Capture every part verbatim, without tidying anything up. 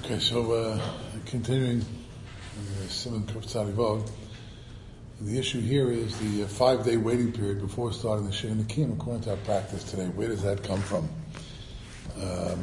Okay, so uh, continuing uh, Simon Kuf Tzadi Vav, the issue here is the uh, five-day waiting period before starting the Shiva Nikim. According to our practice today, where does that come from? Um,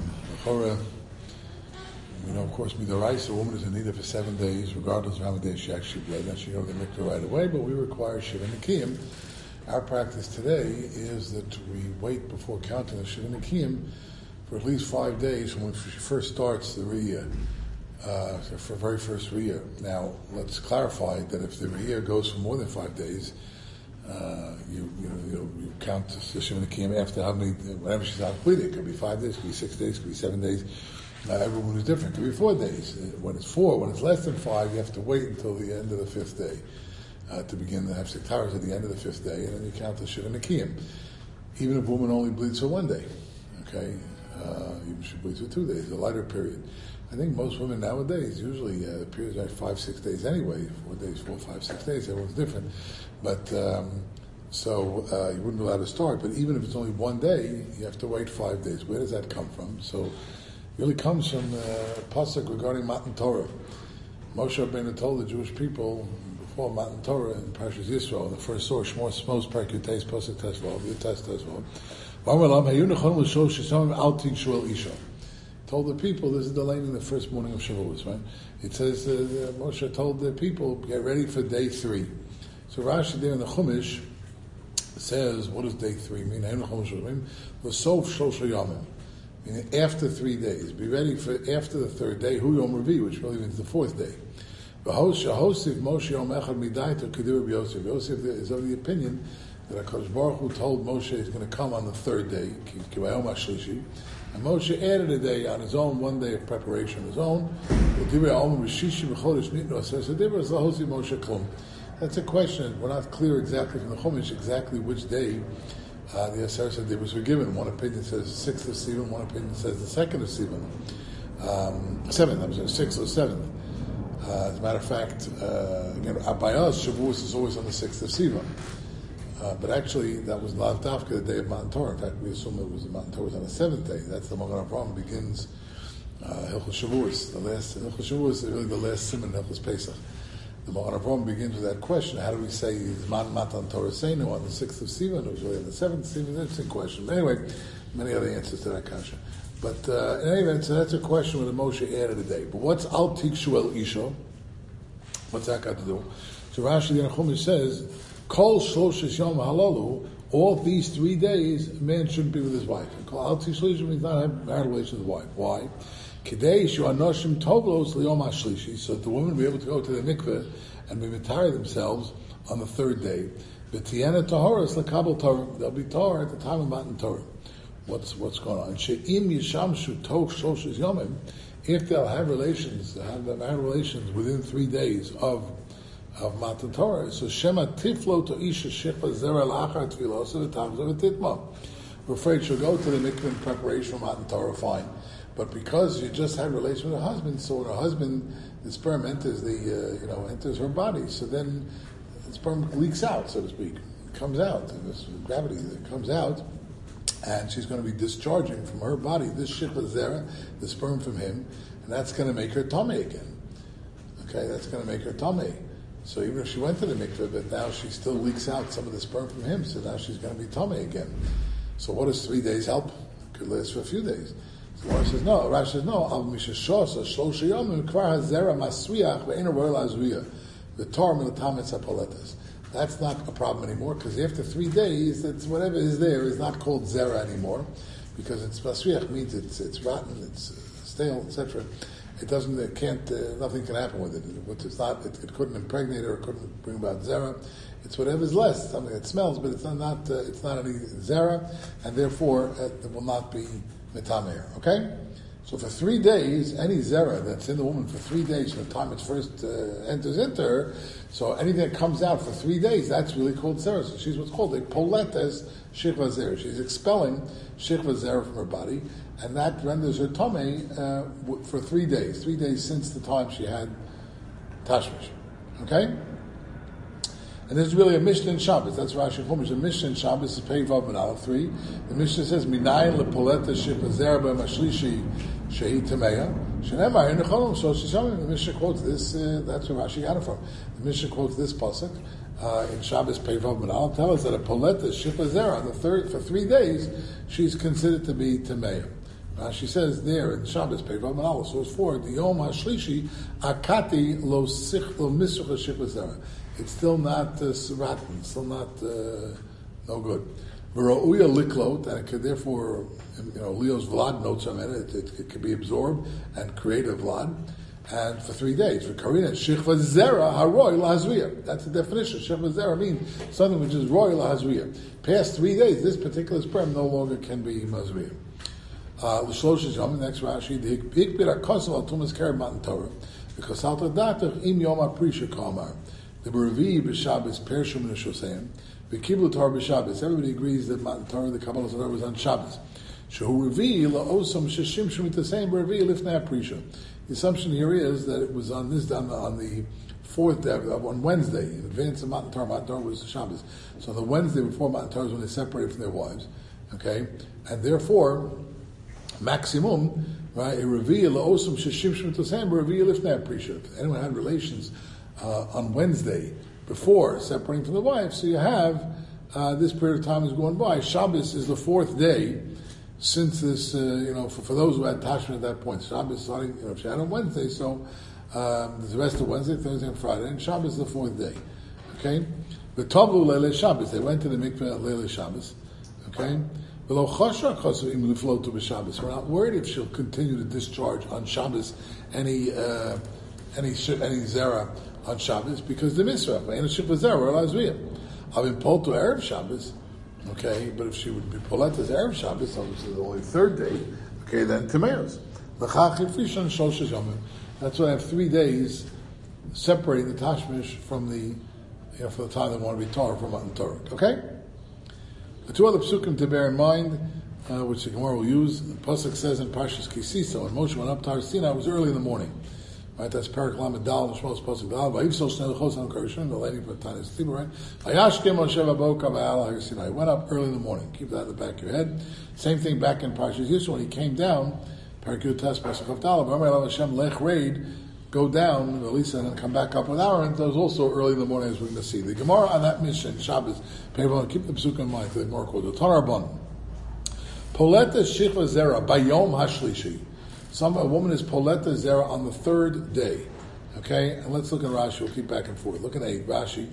we know, of course, Midoraisa, a woman is in need for seven days, regardless of how many days she actually bled. Then she goes to the mikveh right away, but we require Shiva Nikim. Our practice today is that we wait before counting the Shiva Nikim for at least five days from when she first starts the Riyah, uh, for the very first Riyah. Now, let's clarify that if the Riyah goes for more than five days, uh, you you know you, you count the Shiva Nikim after how many, whenever she's out bleeding. It could be five days, it could be six days, it could be seven days. Uh, everyone is different. It could be four days. When it's four, when it's less than five, you have to wait until the end of the fifth day uh, to begin to have sektaras at the end of the fifth day, and then you count the Shiva Nikim. Even if a woman only bleeds for one day, okay? Uh, even if she bleeds for two days, a lighter period. I think most women nowadays, usually uh, the periods are five, six days anyway, four days, four, five, six days, everyone's different. But, um, so uh, you wouldn't be allowed to start, but even if it's only one day, you have to wait five days. Where does that come from? So it really comes from uh, Pasuk regarding Matan Torah. Moshe Rabbeinu told the Jewish people before Matan Torah in Parshas Yisro, the first source, Shmos, Shmos, Perek Yutes, Pasuk Tesvav, Yutes Tesvav, told the people, this is the line in the first morning of Shavuos, right? It says, uh, Moshe told the people, get ready for day three. So Rashi there in the Chumash says, what does day three mean? The Sof Shosha Yomim, meaning after three days. Be ready for after the third day, Hu Yom Revi, which really means the fourth day. Yosef is of the opinion that HaKadosh Baruch Hu told Moshe he's going to come on the third day, and Moshe added a day on his own, one day of preparation on his own. That's a question. We're not clear exactly from the Chumash exactly which day uh, the Aseret Dibros were given. One opinion says the sixth of Sivan, one opinion says the second of Sivan. Um, seventh, I'm sorry, sixth or seventh. Uh, as a matter of fact, uh, again, by us, Shavuos is always on the sixth of Sivan. Uh, but actually, that was Lav Dafka, the day of Matan Torah. In fact, we assume it was the Matan Torah was on the seventh day. That's the Magen Avraham begins uh, Hilchos Shavuos. The last Hilchos Shavuos is really the last Siman Hilchos Pesach. The Magen Avraham begins with that question: how do we say Matan Torah Seinu on the sixth of Sivan? It was really on the seventh Sivan. That's a question. But anyway, many other answers to that kasha. But uh, in any event, so that's a question where the Moshe added a day. But what's Al Tikshu El Isha? What's that got to do? So Rashi the Chumash says, Kol Shloshis Yom Halalu, all these three days, a man shouldn't be with his wife. Kol Al Tikshu means not have marital relations with his wife. Why? Kedei Shu Anoshim Tovlos Liyom HaShlishi, so that the women will be able to go to the mikveh and be retire themselves on the third day. V'tiena Tahoras L'Kabel Torah, they'll be Torah at the time of Matan Torah. What's what's going on? She'im Yishamshu Tov Shloshis Yomim, if they'll have relations, have marital relations within three days of of Matan Torah, so Shema Tiflo to Isha Shechva Zera Lachar Tvilo, so the times of a Titma. We're afraid she'll go to the mikveh in preparation for Matan Torah, fine. But because you just had relations with her husband, so when her husband, the sperm enters the, uh, you know, enters her body, so then the sperm leaks out, so to speak. It comes out, this gravity that comes out, and she's going to be discharging from her body this Shechva Zera, the sperm from him, and that's going to make her tummy again. Okay, that's going to make her tummy. So even if she went to the mikveh, but now she still leaks out some of the sperm from him, so now she's going to be tummy again. So what does three days help? It could last for a few days. So Rashi says no. Rashi says no. Al mishashos shlosh yomim kvar hazera masriach ve'ena roel azriya v'tar milatametz hapoletas. That's not a problem anymore because after three days, it's whatever is there is not called zera anymore because it's masriach means it's it's rotten, it's uh, stale, et cetera. It doesn't, it can't, uh, nothing can happen with it. It's not, it, it couldn't impregnate or it couldn't bring about zera. It's whatever's less, something that smells, but it's not, not uh, it's not any zera, and therefore uh, it will not be metamer. Okay? So for three days, any zera that's in the woman for three days from the time it first uh, enters into her, so anything that comes out for three days, that's really called zera. So she's what's called a poletes shechva zera. She's expelling shechva zera from her body, and that renders her tummy uh, for three days, three days since the time she had tashmish. Okay? And this is really a Mishnah in Shabbos. That's Rashi Chumash. The Mishnah in Shabbos is Pei Vav Ben Aleph three. The Mishnah says, Minayin lepoleta shipah zera b'mashlishi shehi tameya. Shenemar in Necholom shosh shishamim. The Mishnah quotes this. Uh, that's where Rashi got it from. The Mishnah quotes this pasuk uh, in Shabbos Pei Vav Ben Aleph. Tell us that a poleta shipah zera on the third for three days she's considered to be tameya. Rashi says there in Shabbos Pei Vav Ben Aleph source four the Yom Hashlishi akati lo sich lo misuch shipah zera. It's still not uh, seratin, still not uh, no good. V'ra'uya liklot, and it could therefore, you know, Leo's vlad notes on it. It, it, it could be absorbed and create a vlad, and for three days. For Karina, shichva zera haroy lahazriya. That's the definition. Shichva zera means something which is roy lahazriya. Past three days, this particular sperm no longer can be mazriya. L'shlosh yom, next Rashi, the hikbir hakosav al tumas kereb matan Torah, because alta datach im yom aprisha kamar. The B'Revi b'Shabbos Pershum and Shosayim, v'Kiblu Torah b'Shabbos. Everybody agrees that Matan Torah, the Kabbalah Torah, was on Shabbos. Shehu Revi la'osam sheshim shemit the same B'Revi lifnei Prisha. The assumption here is that it was on this on the, on the fourth day, on Wednesday, in advance of Matan Torah. Matan Torah was Shabbos, so the Wednesday before Matan Torah is when they separated from their wives. Okay, and therefore, maximum, right? A Revi la'osam sheshim shemit the same B'Revi lifnei Prisha. If anyone had relations Uh, on Wednesday before separating from the wife, so you have uh, this period of time is going by. Shabbos is the fourth day since this, uh, you know, for, for those who had Tashma at that point. Shabbos starting, you know, if she had on Wednesday, so um, there's the rest of Wednesday, Thursday, and Friday, and Shabbos is the fourth day. Okay, the Tavu Leile Shabbos. They went to the mikveh at Leile Shabbos. Okay, we're not worried if she'll continue to discharge on Shabbos any uh, any any zera on Shabbos, because the mitzvah, ain't a shipah zera or lazriya. I've been pulled to Erev Shabbos, okay, but if she would be pulled as Erev Shabbos, obviously the only third day, okay, then Timeos. That's why I have three days separating the Tashmish from the, you know, for the time they want to be Torah from Matan Torah, okay? The two other psukim to bear in mind, uh, which the Gemara will use, the pasuk says in Parshas Kisisa, when Moshe went up to Har Sinai, it was early in the morning. Right, that's Perak Lamed Dal, Shmos Pasuk Dal. Vayivsol Shnei Lechos Am Karishon, the lady for Tanis Tzibur, right? Vayashkem Moshe Vaboka V'al Har Sinai. Went up early in the morning. Keep that in the back of your head. Same thing back in Parshas Yisro when he came down. Perak Yutas Pasuk Avdal. V'Amar Elav Hashem Lech Raid, go down, Elisa, and then come back up with Aaron. That was also early in the morning, as we're going to see. The Gemara on that mission, Shabbos, people keep the Pesuk in mind. The Gemara called it Tanar Bon. Poleta Shichva Zera Bayom Hashlishi. Some a woman is Poleta Zera on the third day. Okay, and let's look at Rashi. We'll keep back and forth. Look at eight Rashi.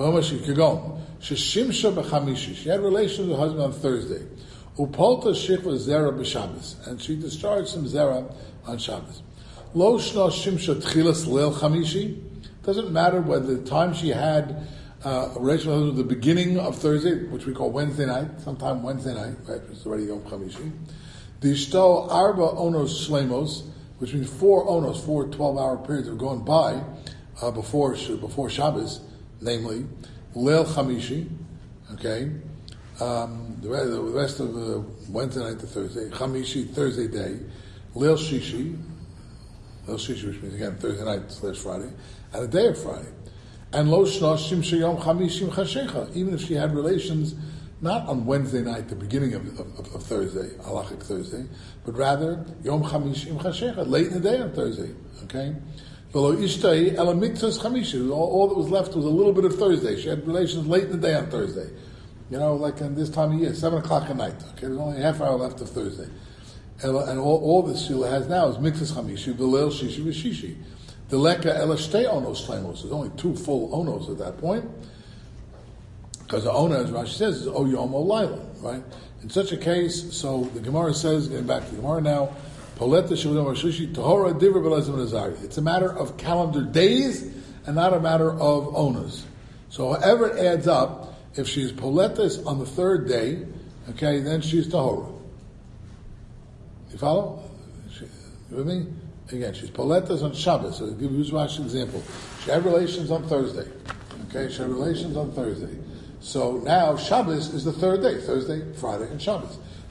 She had relations with her husband on Thursday. Upolta Shichva Zera b'Shabbos, and she discharged some Zera on Shabbos. Lo shna shimsha tchilas leil chamishi. Doesn't matter whether the time she had uh, a relationship with the beginning of Thursday, which we call Wednesday night, sometime Wednesday night, right? It's already Yom Chamishi. Dishto arba onos shlemos, which means four onos, four twelve-hour periods have gone by uh, before before Shabbos, namely Leil Chamishi, okay, um, the, rest, the rest of uh, Wednesday night to Thursday, Chamishi, Thursday day, Leil Shishi, Leil Shishi, which means again Thursday night slash Friday, and a day of Friday, and Lo Shnoshim Sheyom Chamishim Chashecha, even if she had relations not on Wednesday night, the beginning of, of, of Thursday, halachic Thursday, but rather Yom Chamishim Chashecha, late in the day on Thursday. Okay, all, all that was left was a little bit of Thursday. She had relations late in the day on Thursday. You know, like in this time of year, seven o'clock at night. Okay, there's only a half hour left of Thursday, and, and all, all that she has now is Mitzvah Chamishi, the Leil Shishi v'Shishi, the Leka Ela Shtei Onos Shleimos. There's only two full Onos at that point. Because the owner, as Rashi says, is O Yom O Laila, right? In such a case, so the Gemara says, getting back to the Gemara now, Poleta Shavudam Rashushi Tahora Divra Belazim Nazari. It's a matter of calendar days and not a matter of owners. So however it adds up, if she's Poletas on the third day, okay, then she's Tahora. You follow? She, you with me? Again, she's Poletas on Shabbos. So I'll give you Rashi's example. She had relations on Thursday. Okay, she had relations on Thursday. So now Shabbos is the third day, Thursday, Friday, and Shabbos.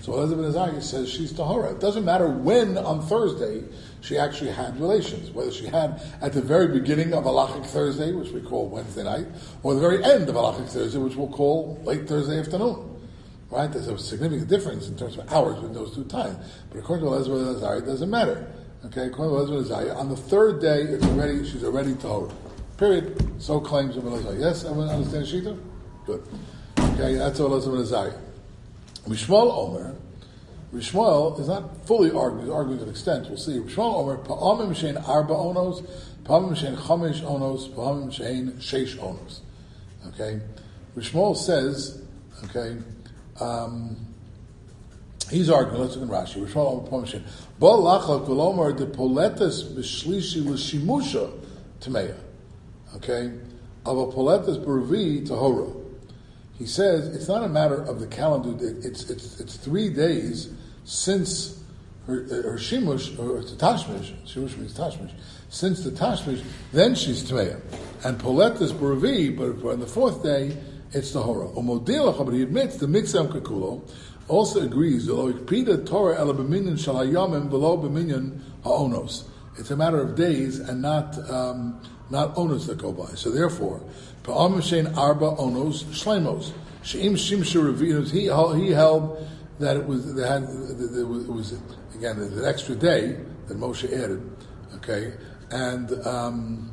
So Elazar ben Azariah says she's tahora. It doesn't matter when on Thursday she actually had relations, whether she had at the very beginning of Halachic Thursday, which we call Wednesday night, or the very end of Halachic Thursday, which we'll call late Thursday afternoon. Right? There's a significant difference in terms of hours between those two times. But according to Elazar ben Azariah, it doesn't matter. Okay, according to Elazar ben Azariah, on the third day, it's already she's already tahora. Period. So claims of Elazar. Yes, everyone understand Shita? Good. Okay, that's what Elazar ben Azariah. Rishmuel Omer, Rishmuel is not fully arguing, he's arguing to an extent, we'll see. Rishmuel Omer, Pa'amim shein arba onos, Pa'amim shein chamish onos, Pa'amim shein sheish onos. Okay? Rishmuel says, okay, um, he's arguing, let's look in Rashi. Rishmuel Omer, Pa'amim shein, Bo lachak v'lomer de poletes b'shlishi l'shimusha t'meya. Okay? Ava poletes b'revi tahora. He says it's not a matter of the calendar. It's it's it's three days since her, her shimush or it's a tashmish. Shimush means tashmish. Since the tashmish, then she's tmeya, and polet is b'revi. But on the fourth day, it's the hora. Umodilach, but he admits the mitzam kakulo also agrees that lo ikpida Torah ela b'minyan shalayamim below b'minyan ha'onos. It's a matter of days and not um, not onos that go by. So therefore. Pa'am shein arba onos shlemos. Sheim shimshu revinos. He he held that it was they had it was, it was again an extra day that Moshe added. Okay, and um,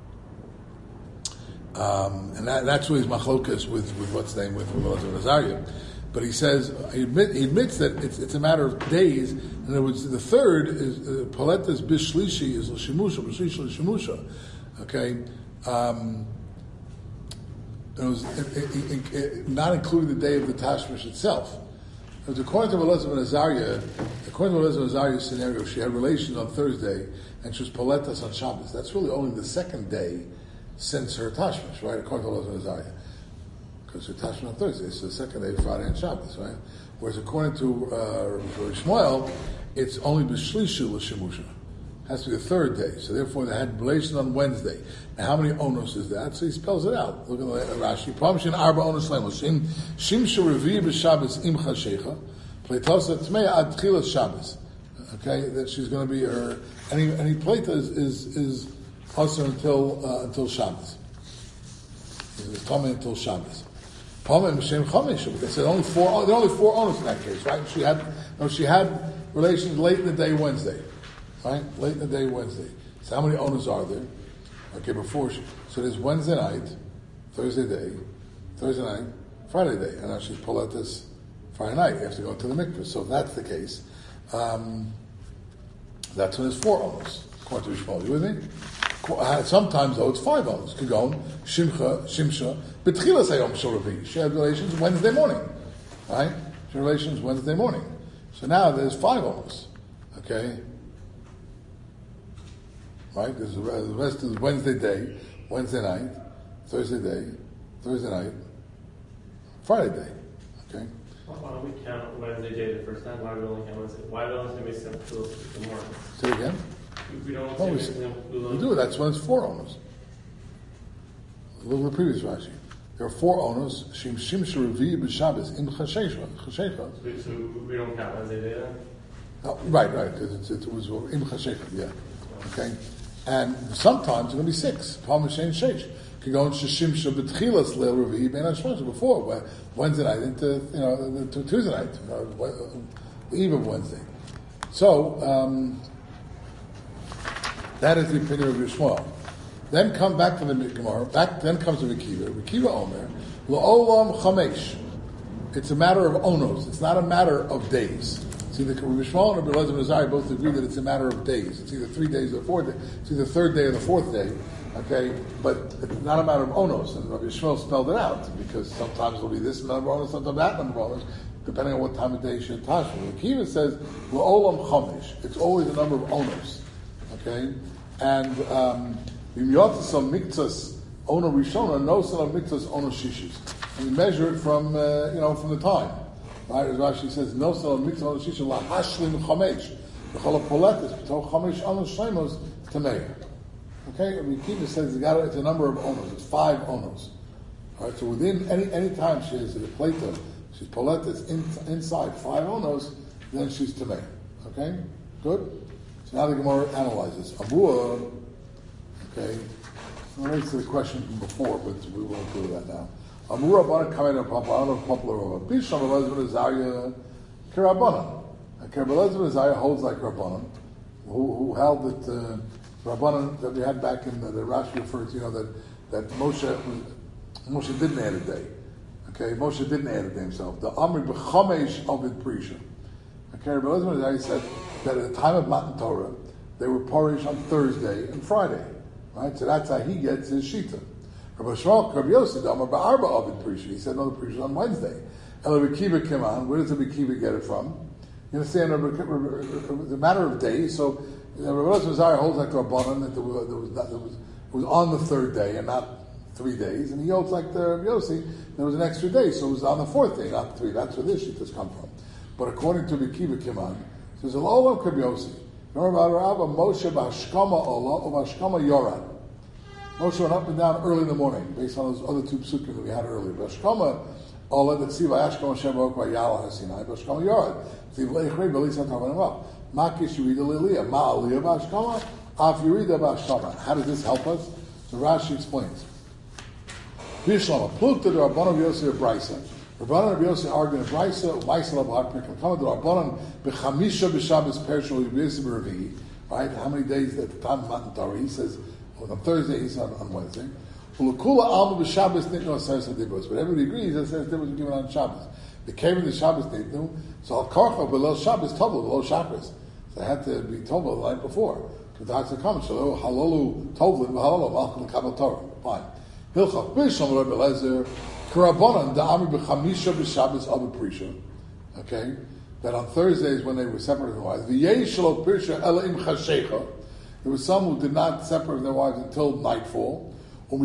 um, and that, that's what his machlokas with with what's the name with Elazar ben Azariah. But he says he, admit, he admits that it's it's a matter of days. In other words, the third is paletas bishlishi is l'shimusha b'shlishi l'shimusha. Okay. Um, It was it, it, it, it, not including the day of the Tashmish itself. It was according to Elazar ben Azariah, according to Elazar ben Azariah's scenario, she had relations on Thursday and she was Poletas on Shabbos. That's really only the second day since her Tashmish, right? According to Elazar ben Azariah. Because her Tashmish on Thursday, so the second day, Friday and Shabbos, right? Whereas according to uh, Shmuel, it's only B'shlishu l'shimusha. Has to be the third day. So therefore they had relations on Wednesday. Now how many onos is that? So he spells it out. Look at the Rashi. Pamishin arba onos lemos. Shimshu revi b'Shabbos im chashecha. Pleitosa tmeya ad tchilas Shabbos. Okay, that she's going to be her. Any any pleita is is, is also until uh, until Shabbos. It's coming until Shabbos. Pamim shem chamish. They said only four. There are only four onos in that case, right? She had no. She had relations late in the day Wednesday. Right? Late in the day, Wednesday. So how many owners are there? Okay, before she, so there's Wednesday night, Thursday day, Thursday night, Friday day, and now she's poletas Friday night. You have to go to the mikveh. So if that's the case, um, that's when there's four owners. According to Yishmael, you with me? Sometimes though it's five owners. Kagon, Shimcha, Shimsha, B'tchilas Hayom Shoravi. She had relations Wednesday morning, right? She had relations Wednesday morning. So now there's five owners. Okay. Right? There's the rest is Wednesday day, Wednesday night, Thursday day, Thursday night, Friday day. Okay? Why don't we count Wednesday day the first time? Why do we only count Wednesday? Why do we only make sense to the morning? Say it again? We don't No, we, say we, we do it. That's when it's four owners. Look at the previous Rashi. There are four owners. Shim Shim Shuravi b'Shabbos im Chashecha. Chashecha. So we don't count Wednesday day then? Oh, right, right. Because it was im Chashecha. Yeah. Okay. And sometimes it's going to be six. Palm Shein Sheish. Could go in Shishimsha B'Tchilas Leil Revi Ben Hashmosha before Wednesday night into you know into Tuesday night, uh, the eve of Wednesday. So um, that is the opinion of Yishmael. Then come back to the Gemara. Back then comes the Rekiva. Rekiva Omer La'olam Chamesh. It's a matter of onos. It's not a matter of days. See, the Yishmael and Elazar ben Azariah both agree that it's a matter of days. It's either three days or four days. It's either the third day or the fourth day. Okay, but it's not a matter of onos. And Rabbi Yishmael spelled it out because sometimes it'll be this number of onos, sometimes that number of onos, depending on what time of day she tashma. The Kiva says la'olam chamesh. It's always a number of onos. Okay, and um, b'myotasam miktas ono rishona nosan miktas ono shishis. And you measure it from uh, you know from the time. Right, as Rashi says, no sal miktzah on shisha la hashlim chamesh, the chol poletis b'to chamesh on shemos tamei. Okay, I mean, Kiva says it's a number of onos. It's five onos. All right, so within any any time she has a plata, she's poletes in, inside five onos, then she's tamei. Okay, good. So now the Gemara analyzes Amua. Okay, relates to the question from before, but we won't do that now. Amura Rabbanan Kamed and Papa, I don't know if Papa or Rabbanan. Bishlam Elazar Azariah Kirabanan. And Elazar Azariah holds like Rabbanan, who, who held that uh, Rabbanan that we had back in the, the Rashi referred to, you know, that, that Moshe Moshe didn't add a day. Okay, Moshe didn't add a day himself. The Amri B'chamesh Ovid Prisha. Okay, Elazar Azariah said that at the time of Matan Torah, they were parish on Thursday and Friday. Right? So that's how he gets his Shita. Rabbi Shmuel, Rabbi Yossi, the Amar Ba'arba Ovid Prisha. He said, no, the Prisha is on Wednesday. El Rabbi Kiva came on. Where does Rabbi Kiva get it from? You understand, the matter of days. So, Rabbi Yossi holds like Rabbanan that there was, there was, not, there was, it was on the third day and not three days. And he holds like the Rabbi Yossi, there was an extra day. So it was on the fourth day, not three. That's where this Shitas come from. But according to Rabbi Kiva came on, he says, El Olam Rabbi Yossi. Remember about Rabbi Moshe Bashkama Ola or Bashkama Yorad. Moshe went up and down early in the morning, based on those other two psukim that we had earlier. Bashkama Ola that see Vayashkama Shem Baruch Vayala Hasinai. Bashkama Yorad. See Vayichrei Belisat Havanimah. Makish Yurida Liliya. Ma Aliyah Bashkama. Af Yurida Bashkama. How does this help us? So Rashi explains. Bishlama Plukta the Rabbanan Yossi of Brisa. Rabbanan Yossi arguing Brisa. Maisel Abad Pekam. Come to Rabbanan Bechamisha B'Shabbos Pershal Yibis B'Revi. Right? How many days at the time of Matan Torah? He says. On Thursday, he's on, on Wednesday. But everybody agrees that says they was given on Shabbos. They came in the Shabbos Nitnu, so Al Karcha below Shabbos Tovla below Shabbos. So they had to be Tovla the night before. Because that's a comment. So Halalu Tovla Halalu Malcham Kabel Torah. Fine. Hilchach Bishlam Rabbi Lezer Karabanan Da'amri B'Chamisha B'Shabbos Abu Prisha. Okay, that on Thursdays when they were separated from wives, V'Yeshlo Prisha Ela Im Chashecha. There were some who did not separate their wives until nightfall. The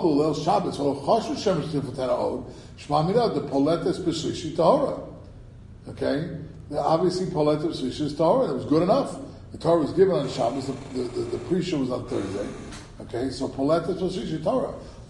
poletes b'shlishi tahora. Okay, obviously poletes b'shlishi tahora. It was good enough. The Torah was given on Shabbos. The the, the, the Prisha was on Thursday. Okay, so poletes b'shlishi tahora.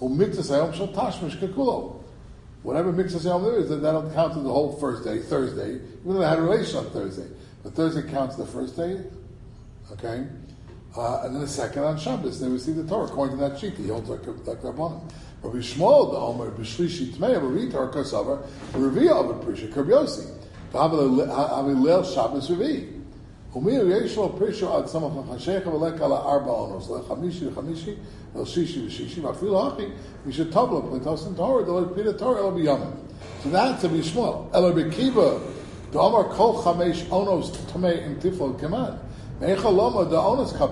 Whatever mitzvah sayom there is, that that'll count as the whole first day, Thursday. Even though they had a relation on Thursday, but Thursday counts the first day. Okay. Uh, and then the second on Shabbos, they receive the Torah according to that sheet. He holds like like Rabbanan. Rabbi Shmuel, the Omer, B'Shlishi Tmei, Rabbi Torah Kasavar, Revi of a Prisha, Rabbi Yossi, Havi Leil Shabbos Revi. Umir Yeshua Prisha ad Samach Hashech Avalek Ala Arba Onos LeChamishi LeChamishi El Shishi LeShishi Vafil Hachi we should tabla Plitos and Torah the Pita Torah El B'Yamim. So that's Rabbi Shmuel. El Rabbi Kiva, the Omer Kol Chamesh Onos Tmei Im Tifol Keman. What does the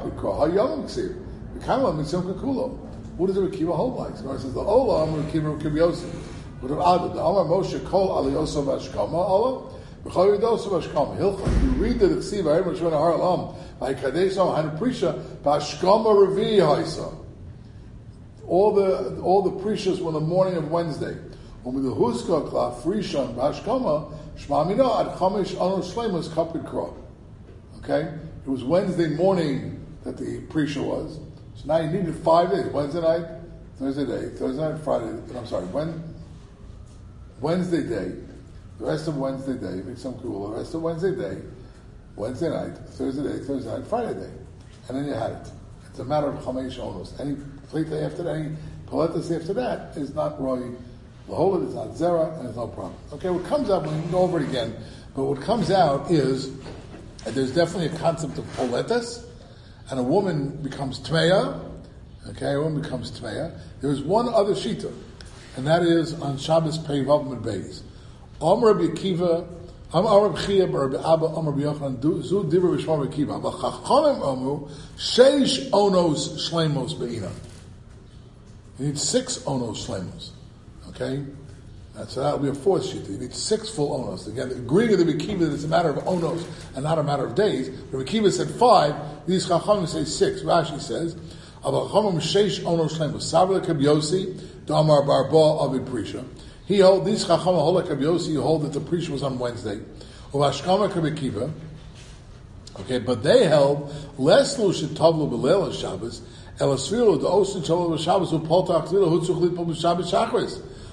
Rabbi Kiva hold like? So it says the Ola Rabbi Kiva Rabbi Yossi. But the Amar Moshe Kol Aliyosa Vashkama Ola B'Chol Yidosa Vashkama Hilchah. You read the Ksiva Erev Shemona Har Olam by Kadesh Am Han Prisha Vashkama Revi Haisa. All the all the Prishas were in the morning of Wednesday. When the Huska Kla Frishan Vashkama Shma Mina Ad Chamesh Anos Shleimus Kapid Krov. Okay. It was Wednesday morning that the Prisha was. So now you needed five days. Wednesday night, Thursday day, Thursday night, Friday, I'm sorry, when, Wednesday day, the rest of Wednesday day, make some cool, the rest of Wednesday day, Wednesday night, Thursday day, Thursday night, Friday day. And then you had it. It's a matter of Chamesh Onos. Any plate day after that, any Paletas after that is not Roy Lahola, it's not Zera, and it's no problem. Okay, what comes out, we can go over it again, but what comes out is there's definitely a concept of poletas, and a woman becomes tmeya. Okay, a woman becomes tmeya. There's one other shita, and that is on Shabbos Pei Vav Mid Beis. Amar Rabbi Akiva, Amar Rabbi Chia, Rabbi Abba, Amar Rabbi Yochanan, Zu Divrei B'Shmar Rabbi Akiva. But Chachamim Amru Sheish Onos Shlemos Beina. You need six Onos Shlemos. Okay. And so that will be a fourth sheet. You need six full onos. Again, agreeing with the Rabbi Kiva that it's a matter of onos and not a matter of days. Rabbi Kiva said five. These chachamim say six. Rashi says, "Abba chachamim sheish onos shleimus." Savra Rabbi Yossi, Damar Barba Avid Prisha. He hold these chachamim hold like Rabbi Yossi. You hold that the Prisha was on Wednesday. Uvashkama Rabbi Kiva. Okay, but they held less lu shetavlu b'leil Shabbos elasviru the osin shalom Shabbos upoltak tzilah hutzuchlit b'Shabbos shachris.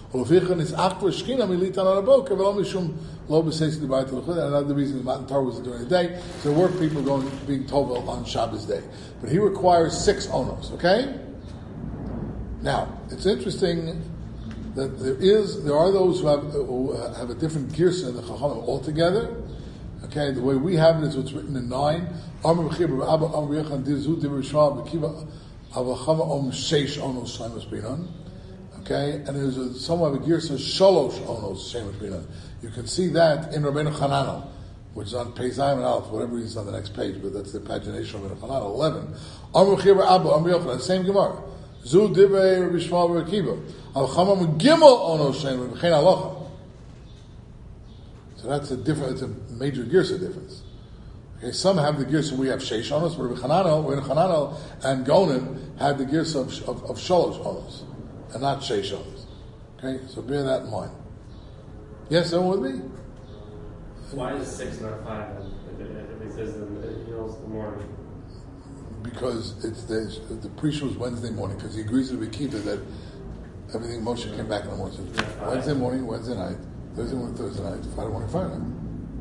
Ulefichan is akvar shchina militan on a boker, v'lo mishum lo b'seis d'bayit l'chud. And another reason the Matan Torah was during the day, so there were people going being tovel on Shabbos day. But he requires six onos. Okay. Now it's interesting that there is there are those who have who have a different girsa in the Chachamim altogether. Okay, the way we have it is what's written in nine. Okay, and there's a, some of a gear says shalosh onos shemesh binan. You can see that in Rabbeinu Chananel, which is on page nine and Aleph, whatever it is on the next page, but that's the pagination of Rabbeinu Chananel eleven. Amr Chibur Abba Amr Yochanan, same Gemara. Zu divrei Rabbi Shmuel Bar Akiva. Al Chamam Gimel onos shemesh b'chein halacha. So that's a different. It's a major girsa difference. Okay, some have the girsa we have sheish onos, but Rabbi Chananel, Rabbi Chananel and Gonen had the girsa of, of, of shalosh onos, and not sheish onos. Okay, so bear that in mind. Yes, everyone with me? Why is six not five? If it says in the, you know, the morning. Because it's the the pre-show is Wednesday morning, because he agrees with Akiva that everything Moshe came back in the morning. So yeah, Wednesday morning, Wednesday night, Thursday morning, Thursday night, Friday morning, Friday night.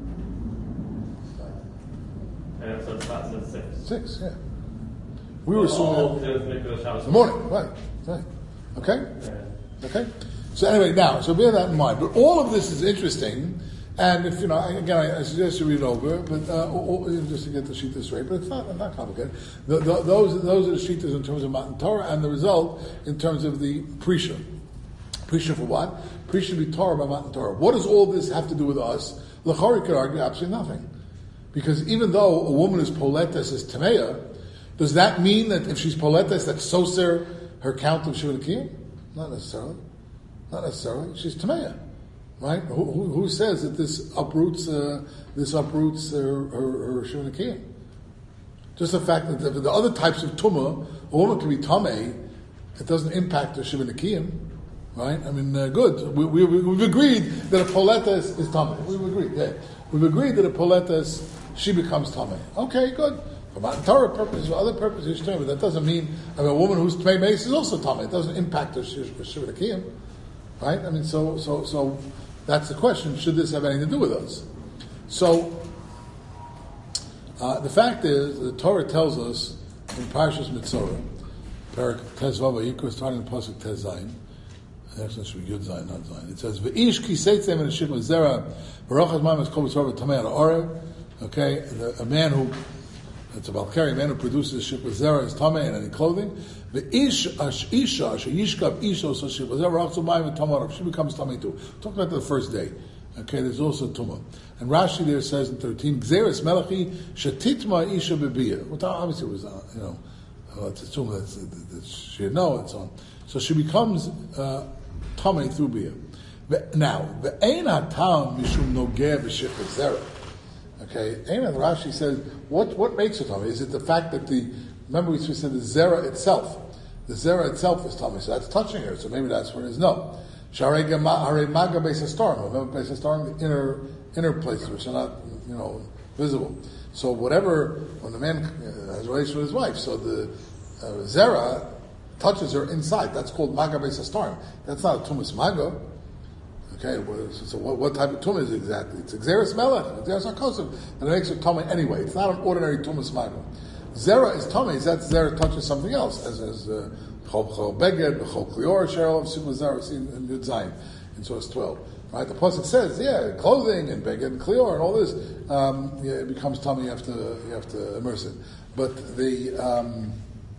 And so it's not so it's six. Six, yeah. We were assuming oh, that the morning, right, right. Okay? Yeah. Okay? So anyway, now, so bear that in mind. But all of this is interesting, and if, you know, again, I, I suggest you read it over, but uh, or, or, just to get the shittas straight, but it's not, not complicated. The, the, those, those are the shittas in terms of Matan Torah, and the result in terms of the Prisha. Prisha for what? Prisha be Torah by Matan Torah. What does all this have to do with us? L'chari could argue absolutely nothing. Because even though a woman is poletes is tameya, does that mean that if she's poletes, that's soser her count of shivanakim? Not necessarily. Not necessarily. She's tameya, right? Who, who, who says that this uproots uh, this uproots her, her, her shivanakim? Just the fact that the, the other types of tumah, a woman can be tamei, it doesn't impact her shivanakim, right? I mean, uh, good. We, we, we've agreed that a poletes is tamei. We've agreed. Yeah. We've agreed that a poletes, she becomes tamei. Okay, good. For Matan Torah purposes, for other purposes, but that doesn't mean, I mean, a woman who's tamei mace is also tamei. It doesn't impact her shivanakim, right? I mean, so, so, so, that's the question. Should this have anything to do with us? So, uh, the fact is, the Torah tells us in Parshas Mitzorah, Perak Tez Vav Vayikra, starting in Pasuk Tez Zayin. Actually, it should be Yud Zayin, not Zayin. It says, "V'ish ki seitzem in shikla zera, barachas ma'am es kol b'tzorah tamei al oreh." Okay, the, a man who, it's a Balkari, a man who produces shikla zera is tamei in any clothing. V'ish ash isha asher yishkav isha so shikla zera barachas ma'am and tamar, she becomes tamei too. Talk about the first day. Okay, there's also tumah. And Rashi there says in thirteen, "Gzeres melachi shetitma isha bebiyah." Which obviously was, uh, you know, uh, let's assume that, that, that she had no and so on. So she becomes uh, tamei through biyah. Now, the ein hatam mishum nogeh b'shikla zera. Okay, ein Rashi says, what what makes it tamei? Is it the fact that the remember we said the zera itself, the zera itself is tamei, so that's touching her. So maybe that's what it is. No. Remember Beis HaStarim, the inner inner places which are not, you know, visible. So whatever, when the man has a relation with his wife, so the uh, zera touches her inside. That's called Maga Beis HaStarim. That's not a tumas maga. Okay, so what, what type of tumah is it exactly? It's Xeris Melech, Xeris HaKosav, and it makes it tamei anyway. It's not an ordinary tumas maga. Zera is tamei, that zera touches something else, as as uh, Chol Chol Beged, Chol Klior, Cheryl, Simla Zara, in Yud Zayin, in source twelve. Right? The pasuk says, yeah, clothing and Beged and Klior and all this, um, yeah, it becomes tummy. You have to you have to immerse it. But the um,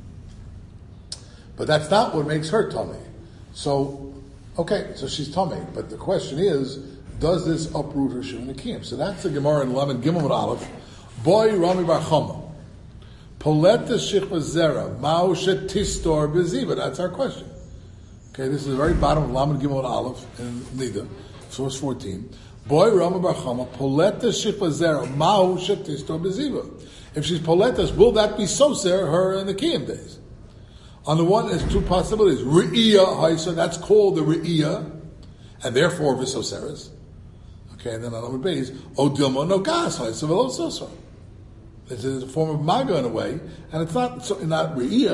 but that's not what makes her tummy. So okay, so she's tummy. But the question is, does this uproot her shivanakim? So that's the Gemara in Lamed Gimel and Aleph. Boy Rami Bar Chama. Poleta shichva zera, mao shetistor beziva. That's our question. Okay, this is the very bottom of Lamed Gimel and Aleph in Nida, source fourteen. Boy Rama Bar Chama, poleta shichva zera, mao shetistor beziva. If she's poletas, will that be soser her in the Kiyam days? On the one, there's two possibilities. Re'iyah haisa, that's called the re'iyah, and therefore visoseris. Okay, and then on Lamed Beis, o dilma no gas haisa velo soser. It's a form of maga in a way, and it's not so, not re'iyah,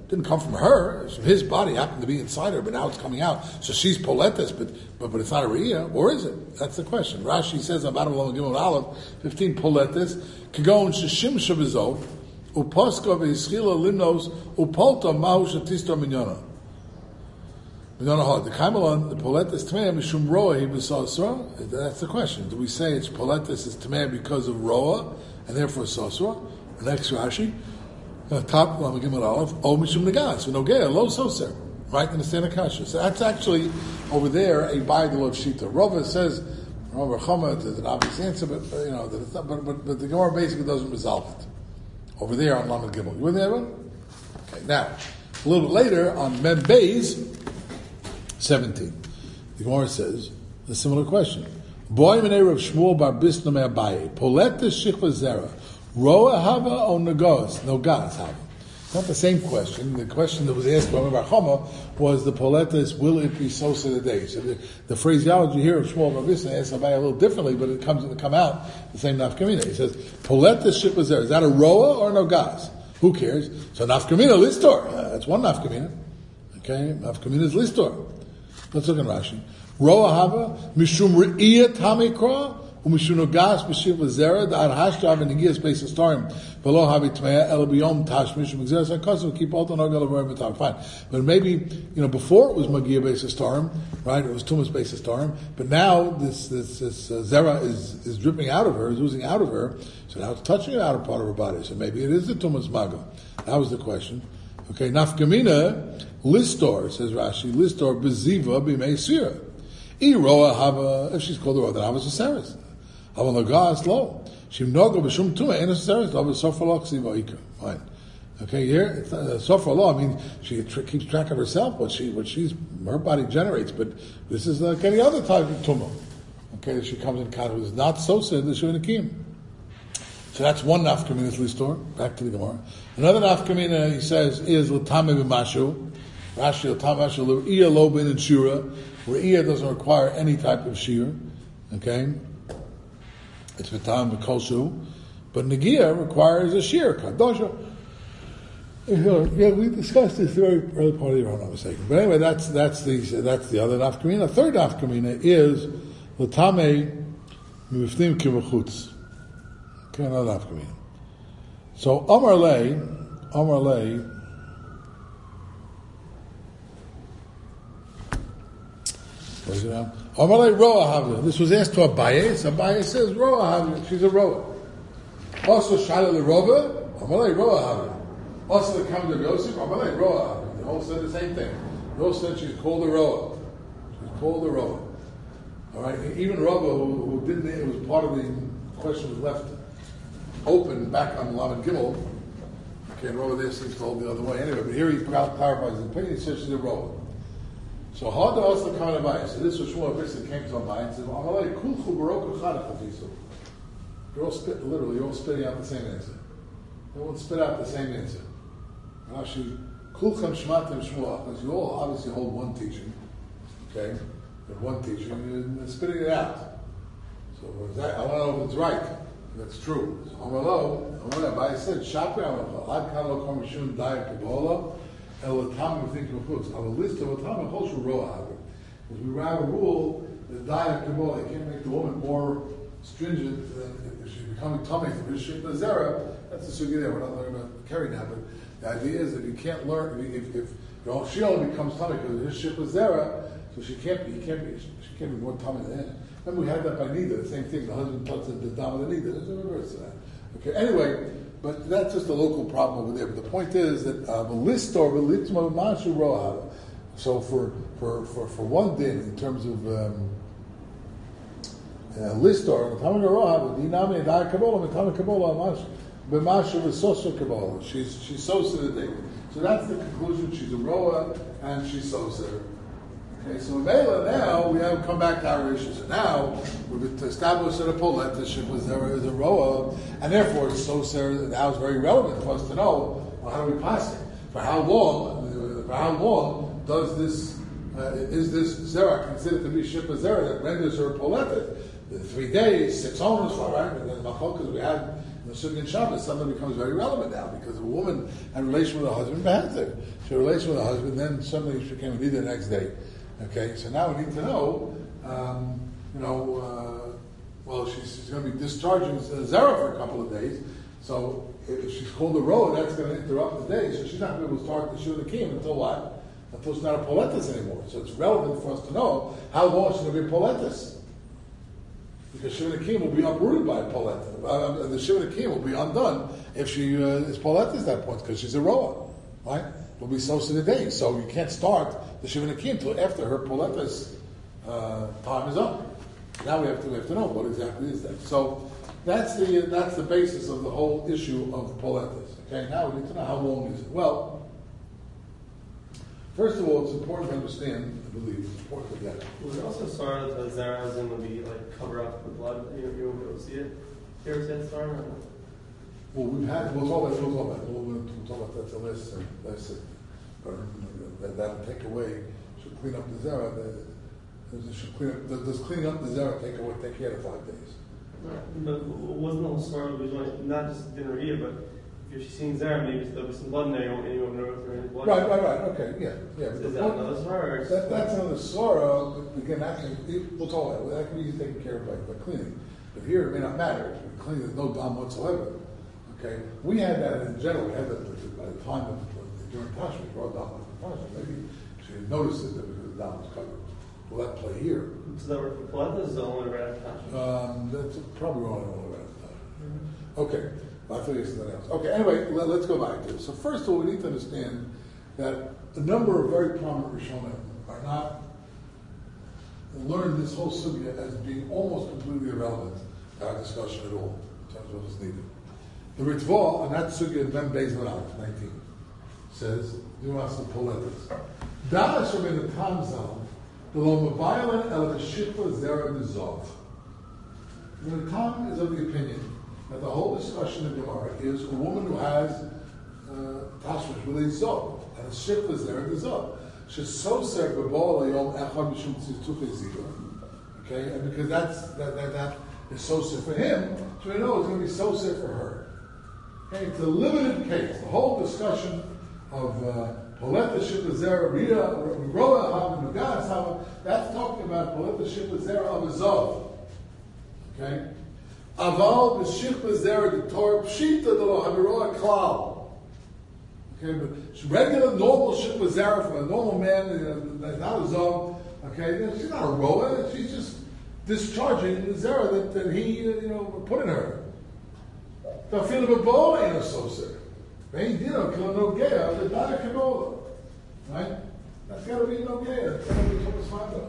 Didn't come from her. So his body happened to be inside her, but now it's coming out. So she's poletis, but but, but it's not a re'iyah, or is it? That's the question. Rashi says on bottom of Gimel Aleph, fifteen poletis, kagon sheshim shabizov, uposka v'yischila limnos, upolta mahu shatistor minyana. Minyana hod. The kaimelon, the poletis tmei mishum roa he b'sasra. That's the question. Do we say it's poletis is tmei because of roa, and therefore sasra? Next Rashi. Uh, top of Gimel Aleph, O Mishum Negas, Nogea, Lo Soser, right in the Sena Kasha. So that's actually over there a Bible of Shita. Rava says, Rava Chama, there's an obvious answer, but uh, you know, that it's not, but, but, but the Gemara basically doesn't resolve it. Over there on Lamed Gimel. You with me, everyone? Okay, now, a little bit later on Mem Beis seventeen, the Gemara says a similar question. Boy Menei Rav Shmuel Bar Bisna Me Abaye, Polet Shikva Zera. Roa hava or nogos? Nogas hava. Not the same question. The question that was asked by Rabbi Chama was the poletis, will it be sosa today? So the, the phraseology here of Shmuel Bar Bisna asks about a little differently, but it comes to come out the same nafkamina. He says, poletis ship was there. Is that a roa or nogas? Who cares? So nafkamina, listor. Uh, that's one nafkamina. Okay? Nafkamina is listor. Let's look at Rashi. Roa hava, mishum re'iyat hamikra, Umishunogas b'shiv l'zera da'ar hashtav and negias basis tarim v'lo havi tmeya el b'yom tashmish m'gzeres ha'kosim keep all the nogal of every time. Fine, but maybe you know before it was magia basis tarim, right? It was tumas basis tarim, but now this this, this uh, zera is is dripping out of her, is oozing out of her, so now it's touching an outer part of her body. So maybe it is the tumas maga. That was the question. Okay, nafkamina listor says Rashi listor b'ziva b'mei sira. Iroa hava if she's called the roa, then hava seseres. Fine. Okay, here it's uh, sofra law. I mean, she tr- keeps track of herself, what she, what she's, her body generates. But this is like any other type of tumor. Okay, that she comes in contact with. It's not so said the shunakim. So that's one nafkamina listor. Back to the Gemara. Another nafkamina he says is l'tamei b'mashu. Rashi l'tamei b'mashu l're'iyah lo bin and shira. Re'iyah doesn't require any type of shir. Okay. It's v'tam v'kolshu, but negia requires a shear kadosha. Yeah, we discussed this very early part of the year, if I'm not mistaken. But anyway, that's that's the that's the other nafkamina. Third nafkamina is l'tamei miftim kivachutz. Okay, another nafkamina. So Amar lei, Amar lei. What is it now? Amalei roa havla. This was asked to Abaye. So Abaye says roa havla. She's a roa. Also shala the roba. Amalei roa havla. Also the comes of Yosef. Amalei roa havla. They all said the same thing. They all said she's called a roa. She's called a roa. All right. Even Rabba, who, who didn't, it was part of the question was left open back on Lamed Gimel. Okay, and Rabba there seems to hold the other way anyway. But here he clarifies his opinion. He says she's a roa. So how do also come to So this was Shmuel Avrisa came to my mind and said, Amalei kulchu baroku chadach afisu. You're all spit, literally, you're all spitting out the same answer. They won't spit out the same answer. Rashi, kulchem shmatim Shmuel, because you all obviously hold one teaching, okay? But one teaching, and you're spitting it out. So is that, I want to know if it's right. If that's true. So Amalo, Amalei, Abai said, Shapri Amalei, Ad kan lo kom mishum daya kabbalah, El Latam of thinking of foods. On a list of Latam of Holshu Roa. Because we have a rule that diet Kabbalah, you can't make the woman more stringent than if she's becoming tummy from his shit Nazera. That's the sugi there. We're not learning about carry now, but the idea is that you can't learn if, if, if you know, she only becomes tummy because his shit Nazera, so she can't be, he can't be, she can't be more tummy than him. Remember we had that by Nida, the same thing. The husband touches the dam of the Nida. There's a reverse to that. Okay. Anyway. But that's just a local problem over there. But the point is that the list or v'litzma mashu ro'ah. So for for for for one din in terms of um, uh, list or v'tamim ro'ah, v'dinami adai kabbalah, v'tamim kabbalah, b'mashu v'sosha kabbalah. She's she's sosa the day. So that's the conclusion. She's a ro'ah and she's sosa. Okay, so Mela now we have come back to our issue. So now we've established that a polet that she was there as a roa, and therefore it's so now it's very relevant for us to know well, how do we pass it? For how long? For how long does this uh, is this zera considered to be ship zera that renders her poleted? The three days, six owners, right? And then the machlokes we had in the Sukkah and Shabbos suddenly becomes very relevant now because a woman had a relation with her husband, Behezer. She had a relation with her husband, then suddenly she became a leader the next day. Okay, so now we need to know, um, you know, uh, well, she's, she's going to be discharging Zerah for a couple of days, so if she's called a road, that's going to interrupt the day, so she's not going to be able to start the Shuvah Nakim until what? Until she's not a Poletis anymore. So it's relevant for us to know how long she's going to be a Poletis. Because Shuvah Nakim will be uprooted by a Poletis. Uh, the Shuvah Nakim will be undone if she uh, is Poletis at that point, because she's a Roa. Right? It'll be so in a day. So you can't start the Shuvah Nakim until after her Poletis uh, time is up. Now we have to we have to know what exactly is that. So that's the that's the basis of the whole issue of Poletis. Okay, now we need to know how long is it. Well, first of all, it's important to understand, I believe, it's important to get. Was it also sorrow that the Zarazim would be like cover up with blood? You, you won't be able to see it? You ever said sorrow? Or not? Well, we've had, we'll talk about, we'll talk about, we'll, we'll talk about that the last, uh, last, uh, that, that'll take away, should clean up the Zara, the, should clean up, does cleaning up the Zara take away, take care of five days? Right. But wasn't the whole story was only, not just dinner here, but if you're seeing Zara, maybe there'll be some blood in there, you won't, you won't know if there's any blood. Right, right, right, okay, yeah, yeah. Is that another sorrow? That, that's another sorrow, again, that can, we'll talk about it, that can be taken care of by, by cleaning. But here it may not matter, cleaning, there's no dam whatsoever. Okay, we had that in general. We had that by the time of during Tashmish, we brought down the Tashmish. Maybe she didn't notice it because the down was covered. Will that play here? So that were blood is the only right after Tashmish. Um, that's probably wrong. Only right after Tashmish. Okay, I thought you had something else. Okay, anyway, let, let's go back to it. So first of all, we need to understand that a number of very prominent Rishonim are not learned this whole sugya as being almost completely irrelevant to our discussion at all in terms of what's needed. The Ritva, and that sugya in Mem Beis Aleph, nineteen, says, do ask the Poletis. Da'ash of in the Tamzal, the lo mabayalan el v'shikla zera mizov. The Tam is of the opinion that the whole discussion of Gemara is a woman who has uh, tashmish with a zov, and a shikla zera mizov. She's so ser b'bol ayom echad mishum tzituche ziva. Okay, and because that's that that that is so ser for him, so we know it's going to be so ser for her. Okay, it's a limited case. The whole discussion of Poleta Shippa Zera Rita Roa Hava Nugas Hava, that's talking about Poleta Shippa Zera of a Zov. Okay? Aval B'Shippa Zera the Torah Pshita the Lo Haviroa Klal. Okay, but regular normal Shippa Zera for a normal man, that's not a Zov. Okay, she's not a Roa, she's just discharging the Zera that, that he, you know, put in her. The feeling of a ball ain't a soser. They did not kill no gay. The dada canola, right? That's got to be no gay. That's got to be Thomas Fanda.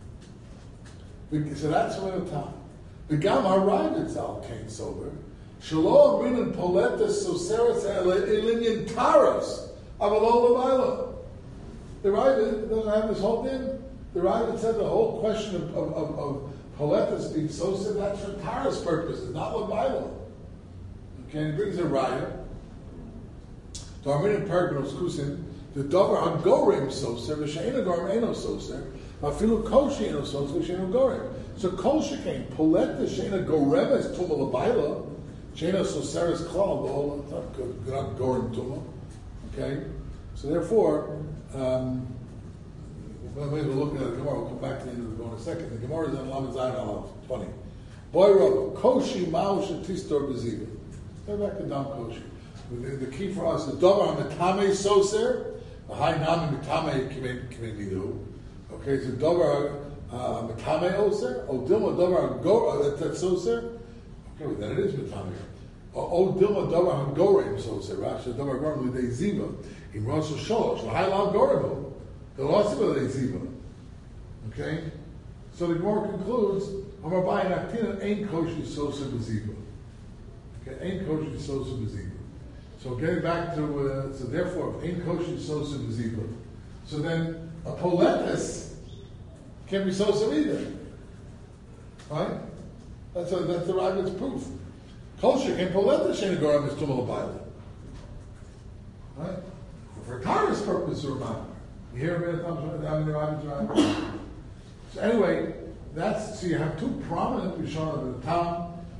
So that's the way of time. The Gam arrived at Zal came sober. Shalom Rinan Poletas Soseras Elinian Taras Avalola Baila. The Ravid doesn't have this whole thing. The Ravid said the whole question of, of, of, of Poletas being Soser, that's for Taras purposes, not Labaila. Okay, he brings a raya. So I'm in Perganos Kusin, the Dover Hagorim Soser, Vishaina Gorim Eno Soser, Afilu Koshi Eno Soser, Vishaina Gorim. So Kosha came, Poletta Shaina Goremes Tuma Labaila, Shaina Soseris Klal, the whole not Gorim Tuma. Okay? So therefore, um, well, maybe we'll look at the Gemara, we'll come back to the end of the Gemara in a second. The Gemara is in Lamed Zayin Alav, twenty. Boy Rabba, Koshi Maush Tistor Beziva. Go back to Dam Koshi. The, the key for us is Dovar Metame Soser, the high Nami Metame Kimenidu. Okay, so Dovar Metame Oser, Odilma Dovar Go, that's Soser. Okay, well, then it is Metame. Odilma Dovar Gorem Soser, Rasha Dovar Gorem Lidei Ziva, in Rosh Sholosh, the high Lam Goremo, the Losiva Lidei Ziva. Okay, so the Gemara concludes, Amar Bayin Aktina Ein Koshi Soser Beziva. Ain't kosher sosa beziva. So getting back to uh, so therefore ain't kosher sosa beziva. So then a poletis can't be sosa either, right? That's a, that's the Ravid's proof. Kosher can poletis shein goram is tumah l'bayla, right? For Tara's purpose or not. You hear a minute times down in the Ravid's right. So anyway, that's so you have two prominent Rishonim at the time.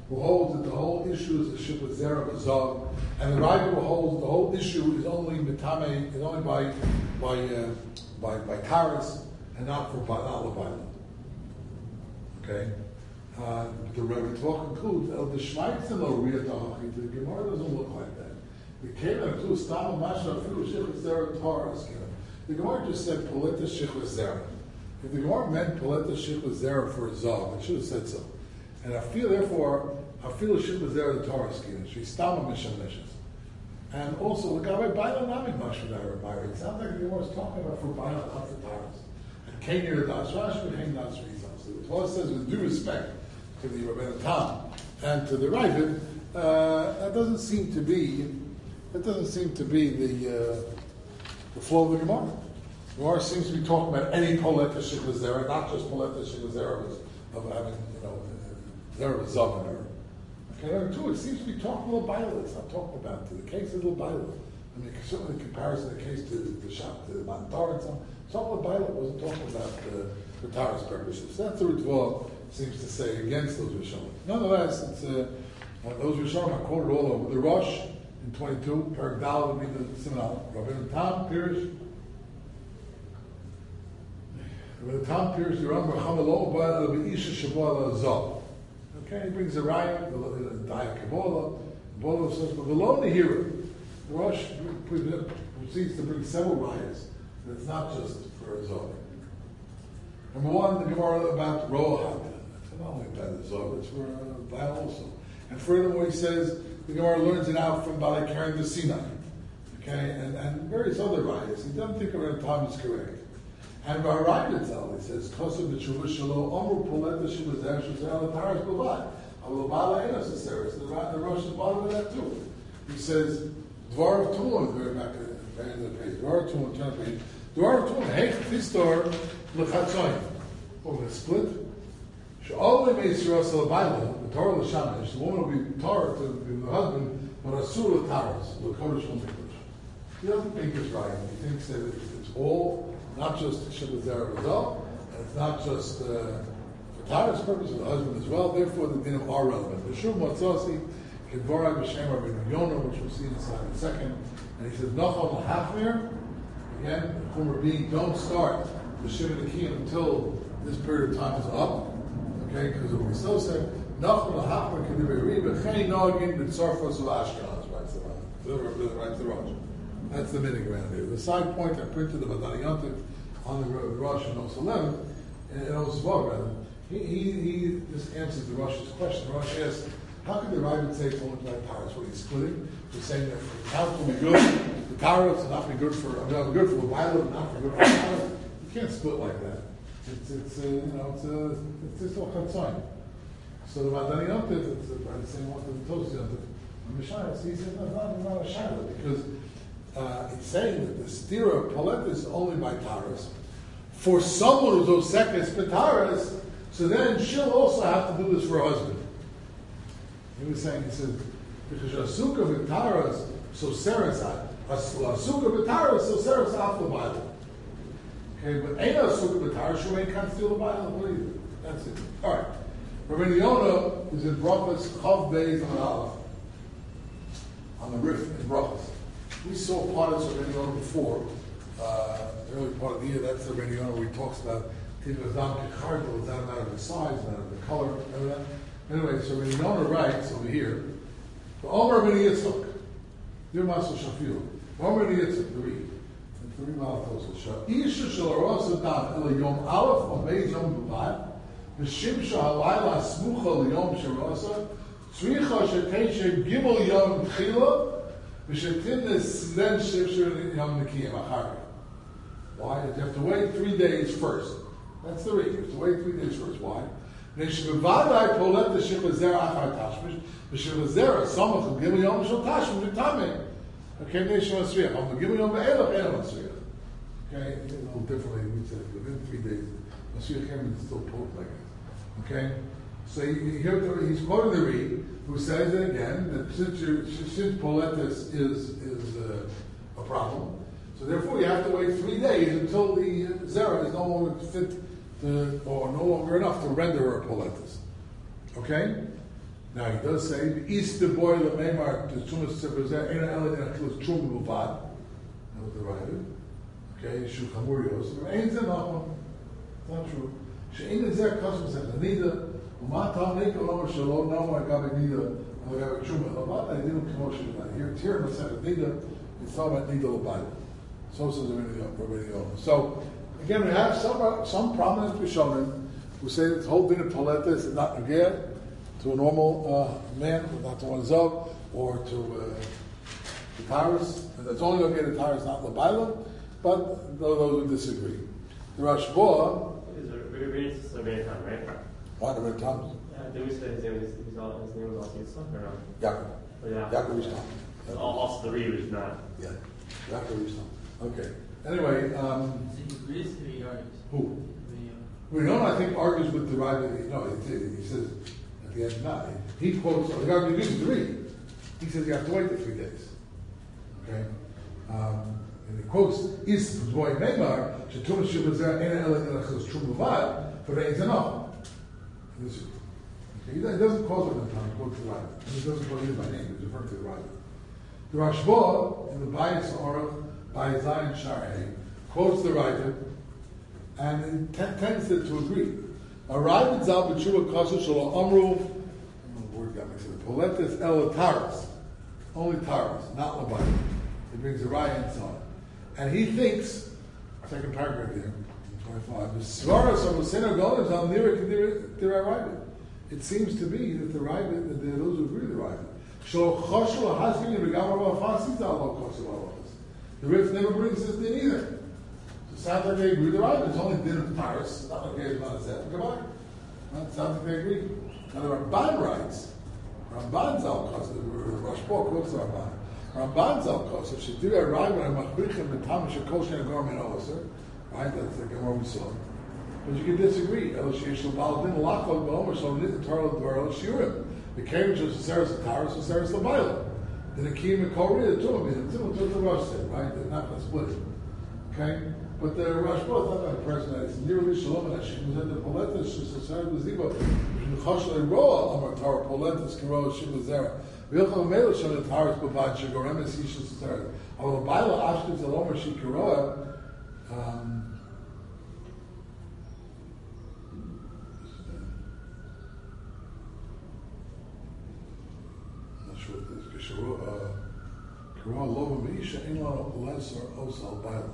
who holds that the whole issue is the ship with Zera Bazav, and the Raiva who holds the whole issue is only mitame, is only by by uh, by by Taras and not for not Leviathan. Okay, uh, the Rebbe talk concludes El the Shmaitzelo Riyatahachi. The Gemara doesn't look like that. The Kena to Stama Masha Filu Shich Zera Taras. The Gemara just said Poleta Shich Zera. If the Gemara meant Poleta Shich Zera for a Zav, it should have said so. And I feel, therefore, I feel a ship was there the Torah scheme. She stama mishameshes. And also, the guy Baila Nami Mashvidai Rabbi. It sounds like the Gemara was talking about for Baila, not for Taras. And Kain near the Das Rash, but Kain Das Rizal. So the Torah says, with due respect to the Rabbeinu Tam and to the Ravid, uh, that doesn't seem to be, that doesn't seem to be the uh, the flow of the Gemara. The Gemara seems to be talking about any Poleta ship was there, not just Poleta ship was there of having, you know, there was Zav in her. Okay, number two, it seems to be talking about Baila. It's not talking about the case of the Baila. I mean, certainly in comparison to the case to the shop, to the Mantar and so on. Talking about Baila wasn't talking about uh, the Taras purposes. That's the Ritva seems to say against those Rishonim. Nonetheless, it's, uh, uh, those Rishonim are quoted all over. The Rosh in twenty-two, Perak Dal would be the Simonal. Rabbeinu Tam, Pirish. Rabbeinu Tam, Pirish, the Rambam, Chamelo, Baila, Be'isha, Shabuala, Zav. Okay, he brings a raya, the Daya Kabbalah. Kabbalah says, but the lonely hero, the Rosh proceeds to bring several rayas, and it's not just for a Zohar. Number one, the Gemara about Rohat. It's not only about the Zohar, it's for uh, Baal also. And furthermore, he says, the Gemara learns it out from Balai Karen the Sinai. Okay, and, and various other rayas. He doesn't think around time is correct. And Ba'arayim itself, it says, Kosev b'tshuva shelo omru polet b'shuva zer shuzeh l'taras b'vad. Avol ba'ala enos eseres. The Rosh is bothered with that too. He says, Dvar of Tulun, very back in the page. Dvar of Tulun, turn the page. Dvar of Tulun, heich tistor l'chatzoyim. We're going to split. She'olei me'yisrael l'bayla, the Torah l'shamash, the woman will be Torah to the husband, but asur l'taras, l'kodesh l'mikodesh. He doesn't think it's right. He thinks that it's all not just Shabbat Zera Rizal, and it's not just uh, for Taras purpose, for the husband as well. Therefore, the dinim are relevant. B'shum Matzasi, Kedvorai B'Shem Rabbeinu Yonah, which we'll see in a second. And he says, Nachal L'Hafmir, again, from being, don't start the Shiva Nikiyim until this period of time is up. Okay, because it will be so said, Nachal L'Hafmir Kedivei B'chei Nogin B'Tzarfos of Ashkenaz, writes the writes the Rosh. That's the minig around here. The side point I printed of Adani Yontif on the Rosh in Os eleven, in Os twelve rather, he, he, he just answered the Rosh's question. The Rosh asked, how could the Rabbit say it's only about Taras? What he's splitting? He's saying that for the house will be good, the Taras will not be good for, I mean, good for the Bible, not for good for the Taras. You can't split like that. It's, it's uh, you know, it's, uh, it's just all chatzon. So the Adani Yontif, it's uh, the same one with the Tosi Yontif. Mishayas, he said, no, it's not, not a Shiloh, because Uh, it's saying that the stira of Palet is only by Taras. For someone who's Osekes B'Taras, so then she'll also have to do this for her husband. He was saying, he said, because Asuka B'Taras, so Seres, Asuka B'Taras, so Seres off the Bible. Okay, but ain't Asuka B'Taras, she can't steal the Bible, believe it. That's it. Alright. Rabbeinu Yonah is in Brachas, Chav Beis on Aleph, on the Rif in Brachas. We saw part of Rabbeinu Yonah before, uh, the early part of the year. That's the Rabbeinu Yonah where he talks about Tivas Dam Kechardo, it's not a matter of the size, not of the color, remember that? Anyway, so Rabbeinu Yonah writes over here, Omer Rabbeinu Yitzchak, Dir Masel Shafil, Omer Rabbeinu Yitzchak, the read, and three malachos will show. Isha shel aros adam el yom aleph or beis yom b'vad, v'shimsha halayla smucha l'yom sherosa, tzricha sheteshe gimel yom tchila, why? You have to wait three days first. That's the reason. You have to wait three days first. Why? Okay, okay, a little differently. We said within three days, Mashiach came and still pulled like it. Okay, so he, he, he's quoting the Reed, who says it again that since you, since Poletis is is uh, a problem, so therefore you have to wait three days until the uh, Zera is no longer fit to, or no longer enough to render her Poletis. Okay. Now he does say, East the boy the Maymar the Tumas Sefer Ena Elin Achilles Trum Bavad. That was the right. Okay, Shu Chamurios. Ain't Zenachon. Not true. She'in is there custom said neither Umata Nika Loma Shalom no I got neither I got Truma. Lovat I didn't promotion that. Here it's here in the second neither it's talking about neither the Bible. So says already over. So again we have some some prominent Rishonim who say that the whole din of Toletes is not again to a normal uh, man, not to one Zov, or to uh, the Tyrus. And that's only going to get a Tyrus, not Labaila, but those who disagree. The Rashba is a variance of any time, right? What about times? Yeah, did we say his name was his, his name was also Yitzchak or no? Yaakov. Oh, yeah. Yaakov Rishon. Also the Reed is not. Yeah. Yaakov Rishon. Okay. Anyway, um, so he agrees or he argues? Who? Well, you know, I think argues with the right. No, he, he says at the end, not. He quotes the guy agrees with the Reed. He says you have to wait the three days. Okay. Um, and he quotes Is boy Neymar Shetum Shibazer Ena Ela Elachos Trum Bavad for the enough. He doesn't quote it in time. He quotes the right. And he doesn't quote him by name. He's referring to the right. The Rashba in the Bayis Orach by Zion Sharei quotes the writer and it tends to, to agree. Arrived at Zal B'Tshuva Kasher Shalom Amru. The word got mixed up. Poletes El Taras, only Taras, not Labai. He brings a raya and so on, and he thinks. Second paragraph here, twenty-five. The Svaras of the synagogue is on near Tirarayim. It seems to be that the Ravid, that those who agree with the Ravid. So Choshul Hasbin and Regamar Fasis Al Kosovo. The Rif never brings this din either. So it sounds like they agree with the Ravid. It's only din of Paris. Not like it's not a set. Come on. It sounds like they agree. Now the Ramban writes, Ramban's Al Kosovo, the Rosh Bo quotes the Ramban. Ramban's Al Kosovo, she did arrive when I'm Machrichim and Tamish and Kosher and Gorman officer. Right? That's the Gemara we saw. But you can disagree. El Sheishel Baladin Lachol Gomer so Nit Torah Dvar Shiurim. The Cambridge was Seres Taurus and Seres Labaila. The Nakim and Kori, the two of them, the two of the Rosh said, right? They're not going to split it. Okay? But the Rosh Bo is not going to person that it's nearly Shalom and Hashem was in the Poletas, Shesasar Bezibo, Choshel Roa, Amar Torah, Poletas, Kiro, Shibazera. Vilcham Mela Shal Taurus Bavad, Shigorem, and Shesasar. Although Baila Ashkin Zalomer Shikiroa, um, Kara Lova Misha Inla Lesser Osal Baila.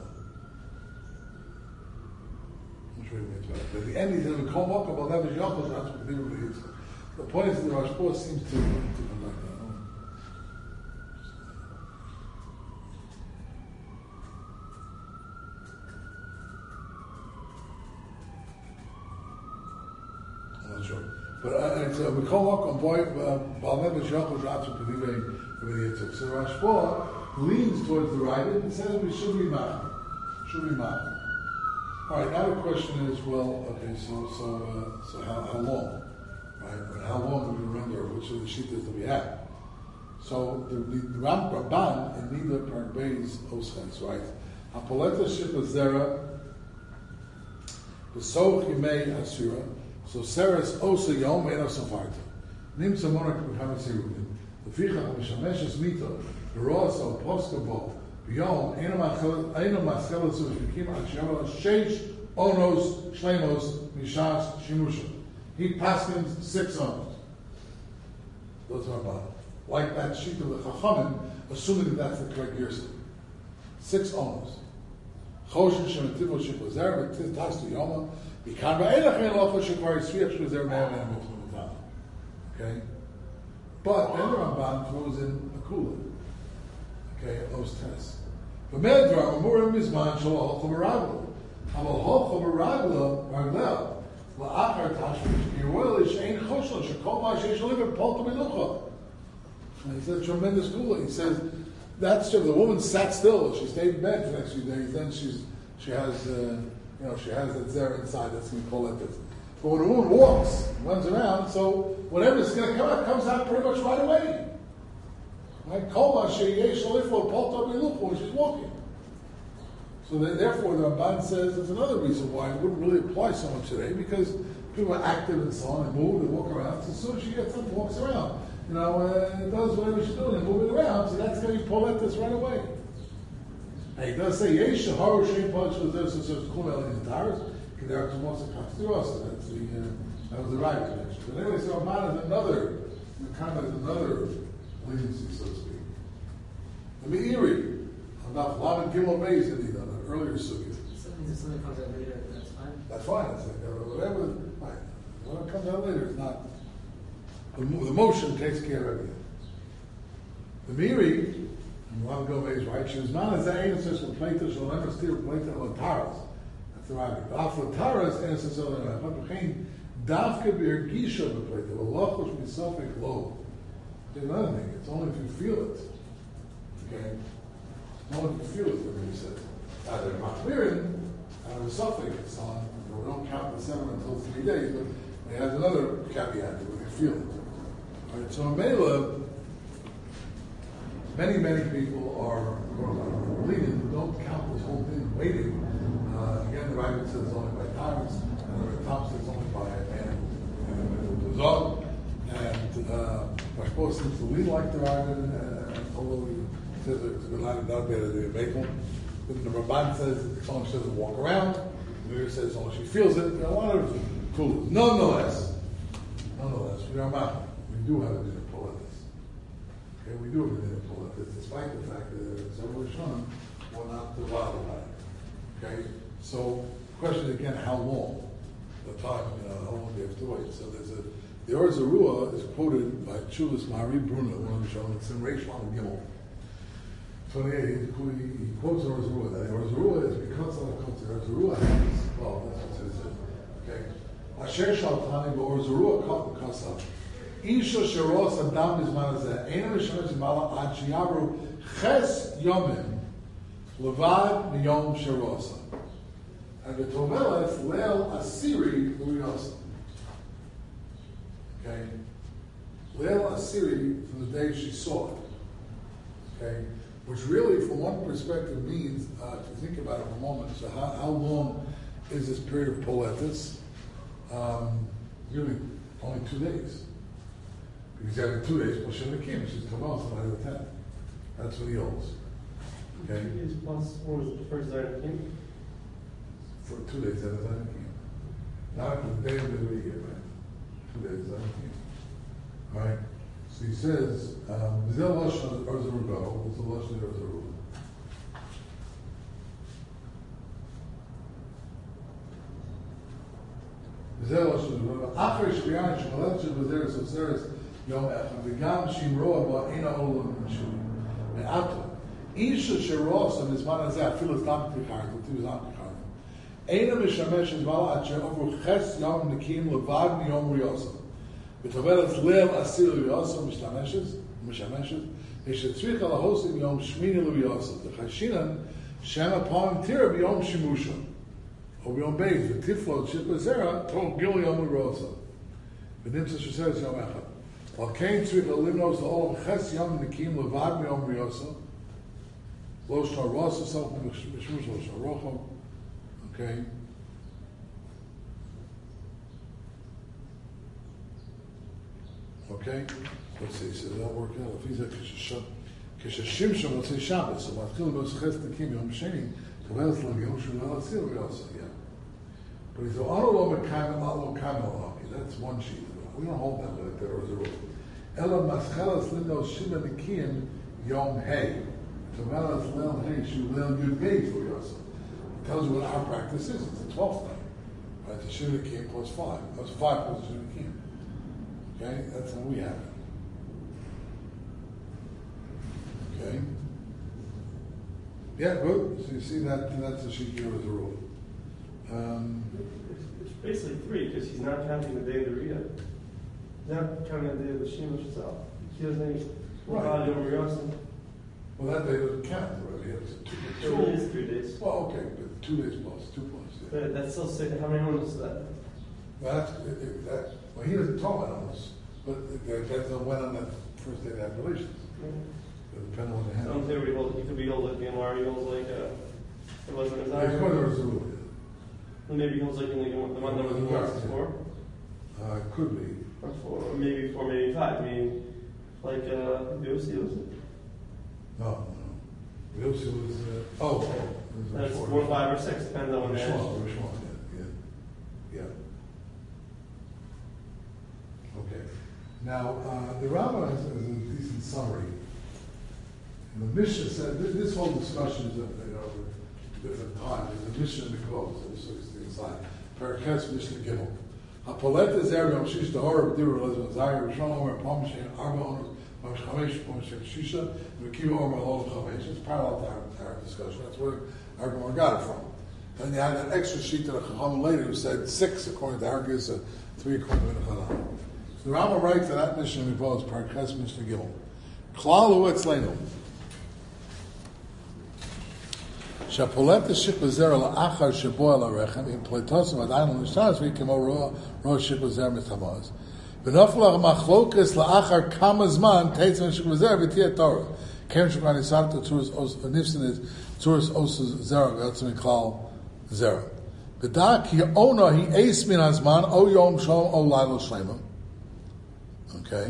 I'm sure he means better. But at the end, he says, "Kol Mokam Al Nevish Yachos." That's what the Hebrew is. The point is that the Rosh Bo seems to to come like that. I'm not sure. But uh, it's we call Mokam boy Bal Nevish Yachos. That's what the Hebrew. So Rosh Bo leans towards the right and says we should be mad. Should be mad. All right. Now the question is, well, okay. So so uh, so how, how long, right? And how long do we remember which of the shittas that we have? So the, the, the Ram Ramban in neither Parbeis Oschens, right? Apoleta Shippa Zera, the Soch Yimei Asura. So Seres Osa Yom Ena Safarta. Nim Samonak Muhammad Sirudin. The Ficha Mishameshes Mito, the Rosa Poskabo, Beyond Eino Maschelas of Vikim Ashiamal Sheish Onos Shlemos Mishas Shimusha. He paskins six onos. Those are about like that sheet of the Chachamim, assuming that that's the correct year. Six onos. Choshen Shemativo Shikozer, but Tastu Yoma, Bikan Ba'elach Elocha Shikvar Sriach Shikozer Me'av and Okay? But then the Ramban throws in a kula. Okay, those tests. But Medra, Amurim Mizman, Shalom Holchom Aragla. Amal Holchom Aragla, Raglel, La'achar Tashmish, Yeroelish, Ein Choshel, Shekol Ma Sheish Liver, Polta Melucha. And he said a tremendous kula. He says, that's true. The woman sat still. She stayed in bed for the next few days. Then she's, she has, uh, you know, she has that zera inside. That's going to call it this. But when a woman walks, runs around, so whatever's going to come out comes out pretty much right away. Right? Kol sheyesh shalifo polta belucha when she's walking. So then, therefore, the Ramban says there's another reason why it wouldn't really apply so much today, because people are active and so on, they move, they walk around. So as soon as she gets up, walks around. You know, uh, it does whatever she's doing, and moving around, so that's going to be poletis right away. And he does say, Yesh, Haru, Shein, Polish, was there, so it's cool, in the tires, because there are two months of Kastirosa. That's the, uh, that was the right connection. But anyway, so Amman is another, kind of another leniency, so to speak. The Meiri, about Laman Gimel Beis, indeed, on an earlier sugi. So it means if something comes out later, that's fine? That's fine, it's like, uh, whatever, fine. When it comes out later, it's not. The, the motion takes care of everything. The Meiri, and Laman Gimel Beis, right, she was not as that innocent with Plato, she'll never steal Plato on Taras. That's the right. But after Taras, innocent, so they're not. Davka bir gisha b'pleita, v'lochos misafek lo. There's another thing. It's only if you feel it. Okay? It's only if you feel it, what he says. Either machmirin, out of the suffix, it's on, we don't count the seven until three days, but it has another caveat that we can feel it. Alright, so in Mela, many, many people are lenient, don't count this whole thing waiting. Uh, again, the Rabbit says it's only by times, and the Tom says it's only by man and Zog. And uh, Rashbo seems to lean like the Rabbit, uh, although he says it's a good line of not better than the Maple. But the Ramban says it's only she doesn't walk around. The Mir says only she feels it. There are a lot of cool. Nonetheless, nonetheless, we are not. We do have a dinner poletis. Okay, we do have a dinner poletis, despite the fact that there is several Rishonim will not divide about it. Okay, so question again: how long? The time, you know, how long do you have to wait? So there's a the Or Zarua is quoted by Chulas Mari Bruna, one of the Rishonim. It's in Reish Lamed Gimel. twenty-eight, he, he quotes Or Zarua. That Or Zarua is because of the culture. Or Zarua has, well, that's what it says. Okay. Asher Shaltani, but Or Zarua caught the Kasav. Isha Sheros Adam Bizman Azeh. Eina Mishamesh Imala Ad Shiyavru Ches Yomim Levad Miyom Sherosa. And the Tomeles Leil Asiri Luyos. Okay. Leil Asiri from the day she saw it. Okay. Which really, from one perspective, means, uh, if you think about it for a moment, so how, how long is this period of poletis? Um, really, only two days. Because after two days, Moshe Nakim, which is Kamal, somebody the tenth. That's what he holds. Okay? Two days plus, what was the first Zayin King? For two days, that is Zayin Nakim. Not the day of the year, right? Two days, Zayin Nakim. All right? So he says, Vizel Lashon Erzarugo, what's the Lashon Erzarugo? Vizel Lashon Erzarugo, Acher Shviyan Shmalet Shvazeres Oseres Yom Echad, V'gam Shimroa Ba'ena Olam Mishuri. Me'ato, Isha Sheros of Mizman Azeh, Afilas Dam Tichar, L'tiv Dam Tichar. Eina Mishamesh Izvala Acher, Over Ches Yom Nikim Levad Miyom Riyosam. ותובלת ליל אסיר לביוסו משתמשת, משמשת, יש שצריך על ההוסים יום שמיני לביוסו, וחשינן שם הפעם תירה ביום שימושו, או ביום בית, ותפלו שיט בזרע, תוך גיל יום לביוסו. ונמצא שסרס יום אחד. על כן צריך למנוס לעולם חס יום נקים לבד מיום ביוסו, לא שתר רוסו סוף משמוש לא שתר רוחו, אוקיי? Okay, let's see, so that'll work out. If he's a Kishashimshon, let's say Shabbos, so Matkil goes Ches Nekim Yom Sheni, Kavelas Lam Yom Shul Asil, we also, yeah. But he's a Anolo Mekayim, Anolo Mekayim, that's one sheet. We don't hold that like there was a rule. Ela Maschelas Lindo Shima Nekim Yom Hey. Kavelas Lam Hey, Shul Lam Yud Gei for Yosef. It tells you what our practice is. It's the twelfth night. Right, the Shima Nekim plus five. That's five plus Shima Nekim. Okay, that's how we have it. Okay. Yeah, good. So you see that that's a sheet here as a rule. Um, it's, it's basically three because he's not counting the day of the Riyah. He's not counting the day of the Shemush itself. He doesn't even right. Well, well, that day doesn't count already. It's two, two, two days, three days. Well, okay, but two days plus, two plus. Yeah. But that's still six. How many homes is that? Well, that's, it, it, that, well, he doesn't talk about this, but it depends on when on that first day they have relations. Mm-hmm. It depends on when they have. I don't think he holds. He could be old like the Amari. He holds like uh, it wasn't his Yeah, he's going to Rizal. Maybe he holds like in the, the one that was the last before. Uh, it could be. Or four, or maybe four, maybe five. I mean, like uh, Yossi was it? No, no. Yossi was, uh, oh, oh. It was That's four, four, five, or six, depends on when they Rishon, ask. Rishon, yeah, yeah, yeah. Okay. Now, uh, the Rambam has, has a decent summary. And the Mishnah said, this, this whole discussion is, uh, you know, different times. There's a Mishnah in the close, there's six things like Parakas Mishnah Gimel. Hapolet is there, Yom Shish, the horror of Dira, Elizabeth Zayir, Rishon, Omer, Pomishin, Arba, Omer, Pomish Chamesh, Pomishin, Shisha, and Kiva, Omer, Lolo, Chamesh. It's parallel to our, to our discussion. That's where our Gemara got it from. And you had an extra sheet to the Chacham later who said six according to Argus, uh, three according to the Chacham. So the Rambam writes that that Mishnah involves Parakas Mishnah Gimel. Klalu Etzleinu. Shapolet the ship was there la'achar sheboel arechem in pleitosim adayin l'nishtanas v'kemo roh ship was there mitamaz. V'nofla machlokas la'achar kama zman teitzim ship was there v'tiyat Torah. Kem shukran isar to tzuras os nifsin is tzuras os zera v'yotzim iklal zera. V'da ki ona he eis min hazman o yom shalom o lailo shlema. Okay.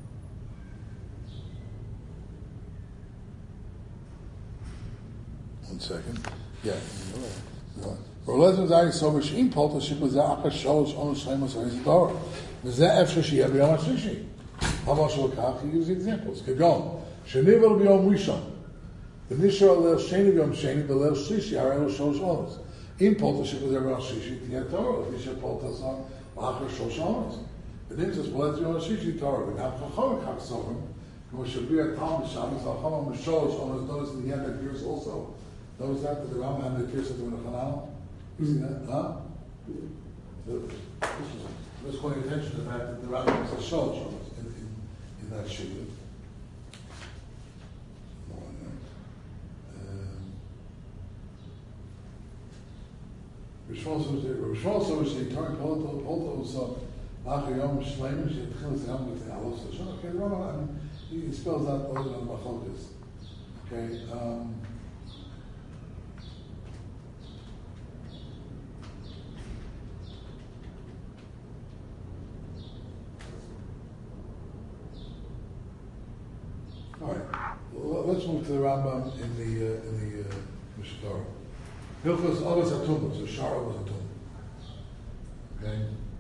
One second. Yeah. Rolezim zayis sober she'im polta shipul zeh achar shalosh ono shleimus ha'izidor. V'zeh efshe she'yeh b'yom ha'shlishi. Hava shalokach, he gives examples. Kegon, she'nivel b'yom rishon. V'nishar alel sheni b'yom sheni v'lel shlishi harei shalosh onos. Im polta shipul zeh b'yom ha'shlishi tiyeh Torah. V'nishar polta son achar shalosh onos. V'nimtzas polta b'yom ha'shlishi Torah. V'nam chachom kach soverim. V'mo shabir tam b'shabbos ha'chom ha'shalosh onos. Notice in the end that appears also. Notice that that the Rambam had the case of the Chanal. You see that? Huh? Just calling attention to the fact that the Rambam was a shalosh in, in, in that sheet. Rishon says the Rishon says the Torah Polto Polto was Achar Yom Shleimus Yitchil Zayam with the Alos Hashem. Okay, the Rambam, I mean, he spells out all the Machlokes. Okay. Um, All right, well, let's move to the Rambam in the uh, in the uh, Mishnah Torah. Hilchos Avos Atumah, so Shar Avos Atumah. Okay.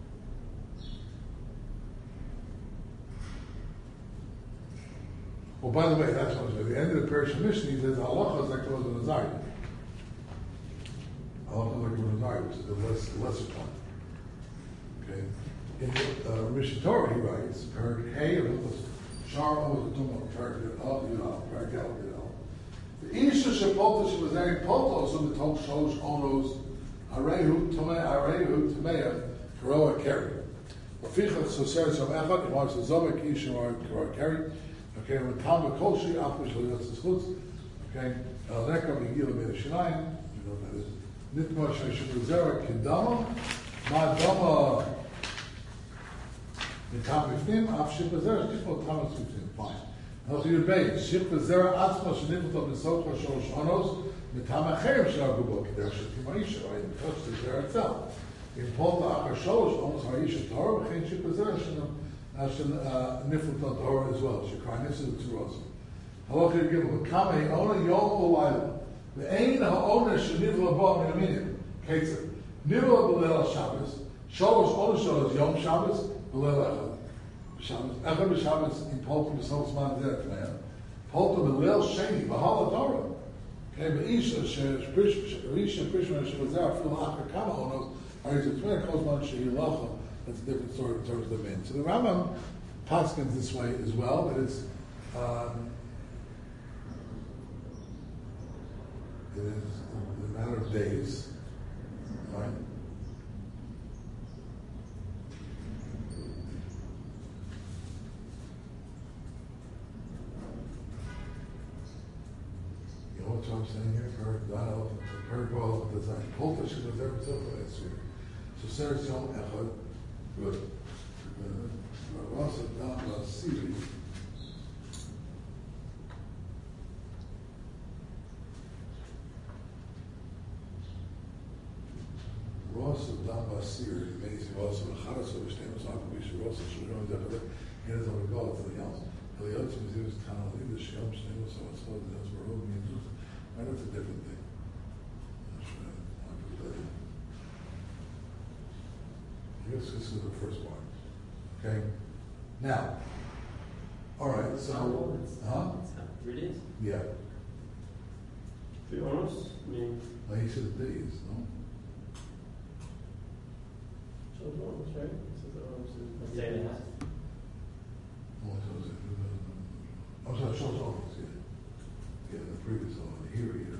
Well, by the way, that's what at the end of the Parish Mishnah he says Halacha is like those in the Nazari. Halacha is like the Nazari, which is the less the lesser part. Okay. In the uh, Mishnah Torah he writes, Perik Hey of Hilchos. Shar Avos Atumah. The Isha Shepolta she was there Polta so the Tol Shalosh Onos Arehu Tomei Arehu Tomei Karoa Keri. Waficha Soseres of Echad he wants to Zomek Isha or Karoa Keri. Okay, with Talma Kolshi Afish Leyotzes Chutz. Okay, Aleka Megila Beit Shinayim. You know what that is. Nitma Sheshubuzera Kindama Madama Nitam Bifnim Af Shibuzera Nitma Tamas Bifnim. Fine. Now you base ship the zera atzma shenifut of misot shalosh onos mitam acherim shelagu bo k'derech shetim ha'isha, right? Because the zera itself. In polta achar shalosh onos ha'isha Torah v'chein ship the zera shenifut of Torah as well. Shekar nifsed tzuros. Halacha yigim v'kama he'ona yom olayla v'ein ha'ona shenivla bo min aminim. Ketzer nivla b'leil Shabbos shalosh onos shalosh yom Shabbos b'leil echad. Shabbos, Echad b'Shabbos in Polta b'Sol Zman Zeh Tmeya. Polta b'Leil Sheni b'Hala Torah. Okay, b'Isha Isha Prishma Shevazeh Afil Achar Kama Onos Ariz Tmeya Kozman Shehi Lacha. That's a different story in terms of the men. So the Rambam paskins this way as well, but it's um, it is a matter of days, right? What I'm saying here, per dial, per ball of design. Polta should have ever took last year. So Sarah's Yom Echad, good. Rosh Hashanah Siri. Rosh also done by Siri, means he also the Charas of Shtemos Akabi Shirosa Shulchan Dechadek, and it's over God to the Yams. Eliotz was used Tanal in the Shem Shtemos of Asod, and that's where Robi and Zuz. Right, that's a different thing. I guess this is the first part. Okay? Now, all right, so, huh? Three days? Yeah. To be honest, I mean, Well, he said days, no? so honest, right? This is the honest is- A day and a half. Oh, so is it, uh, I'm sorry, short songs, yeah. Yeah, the previous one, here, here.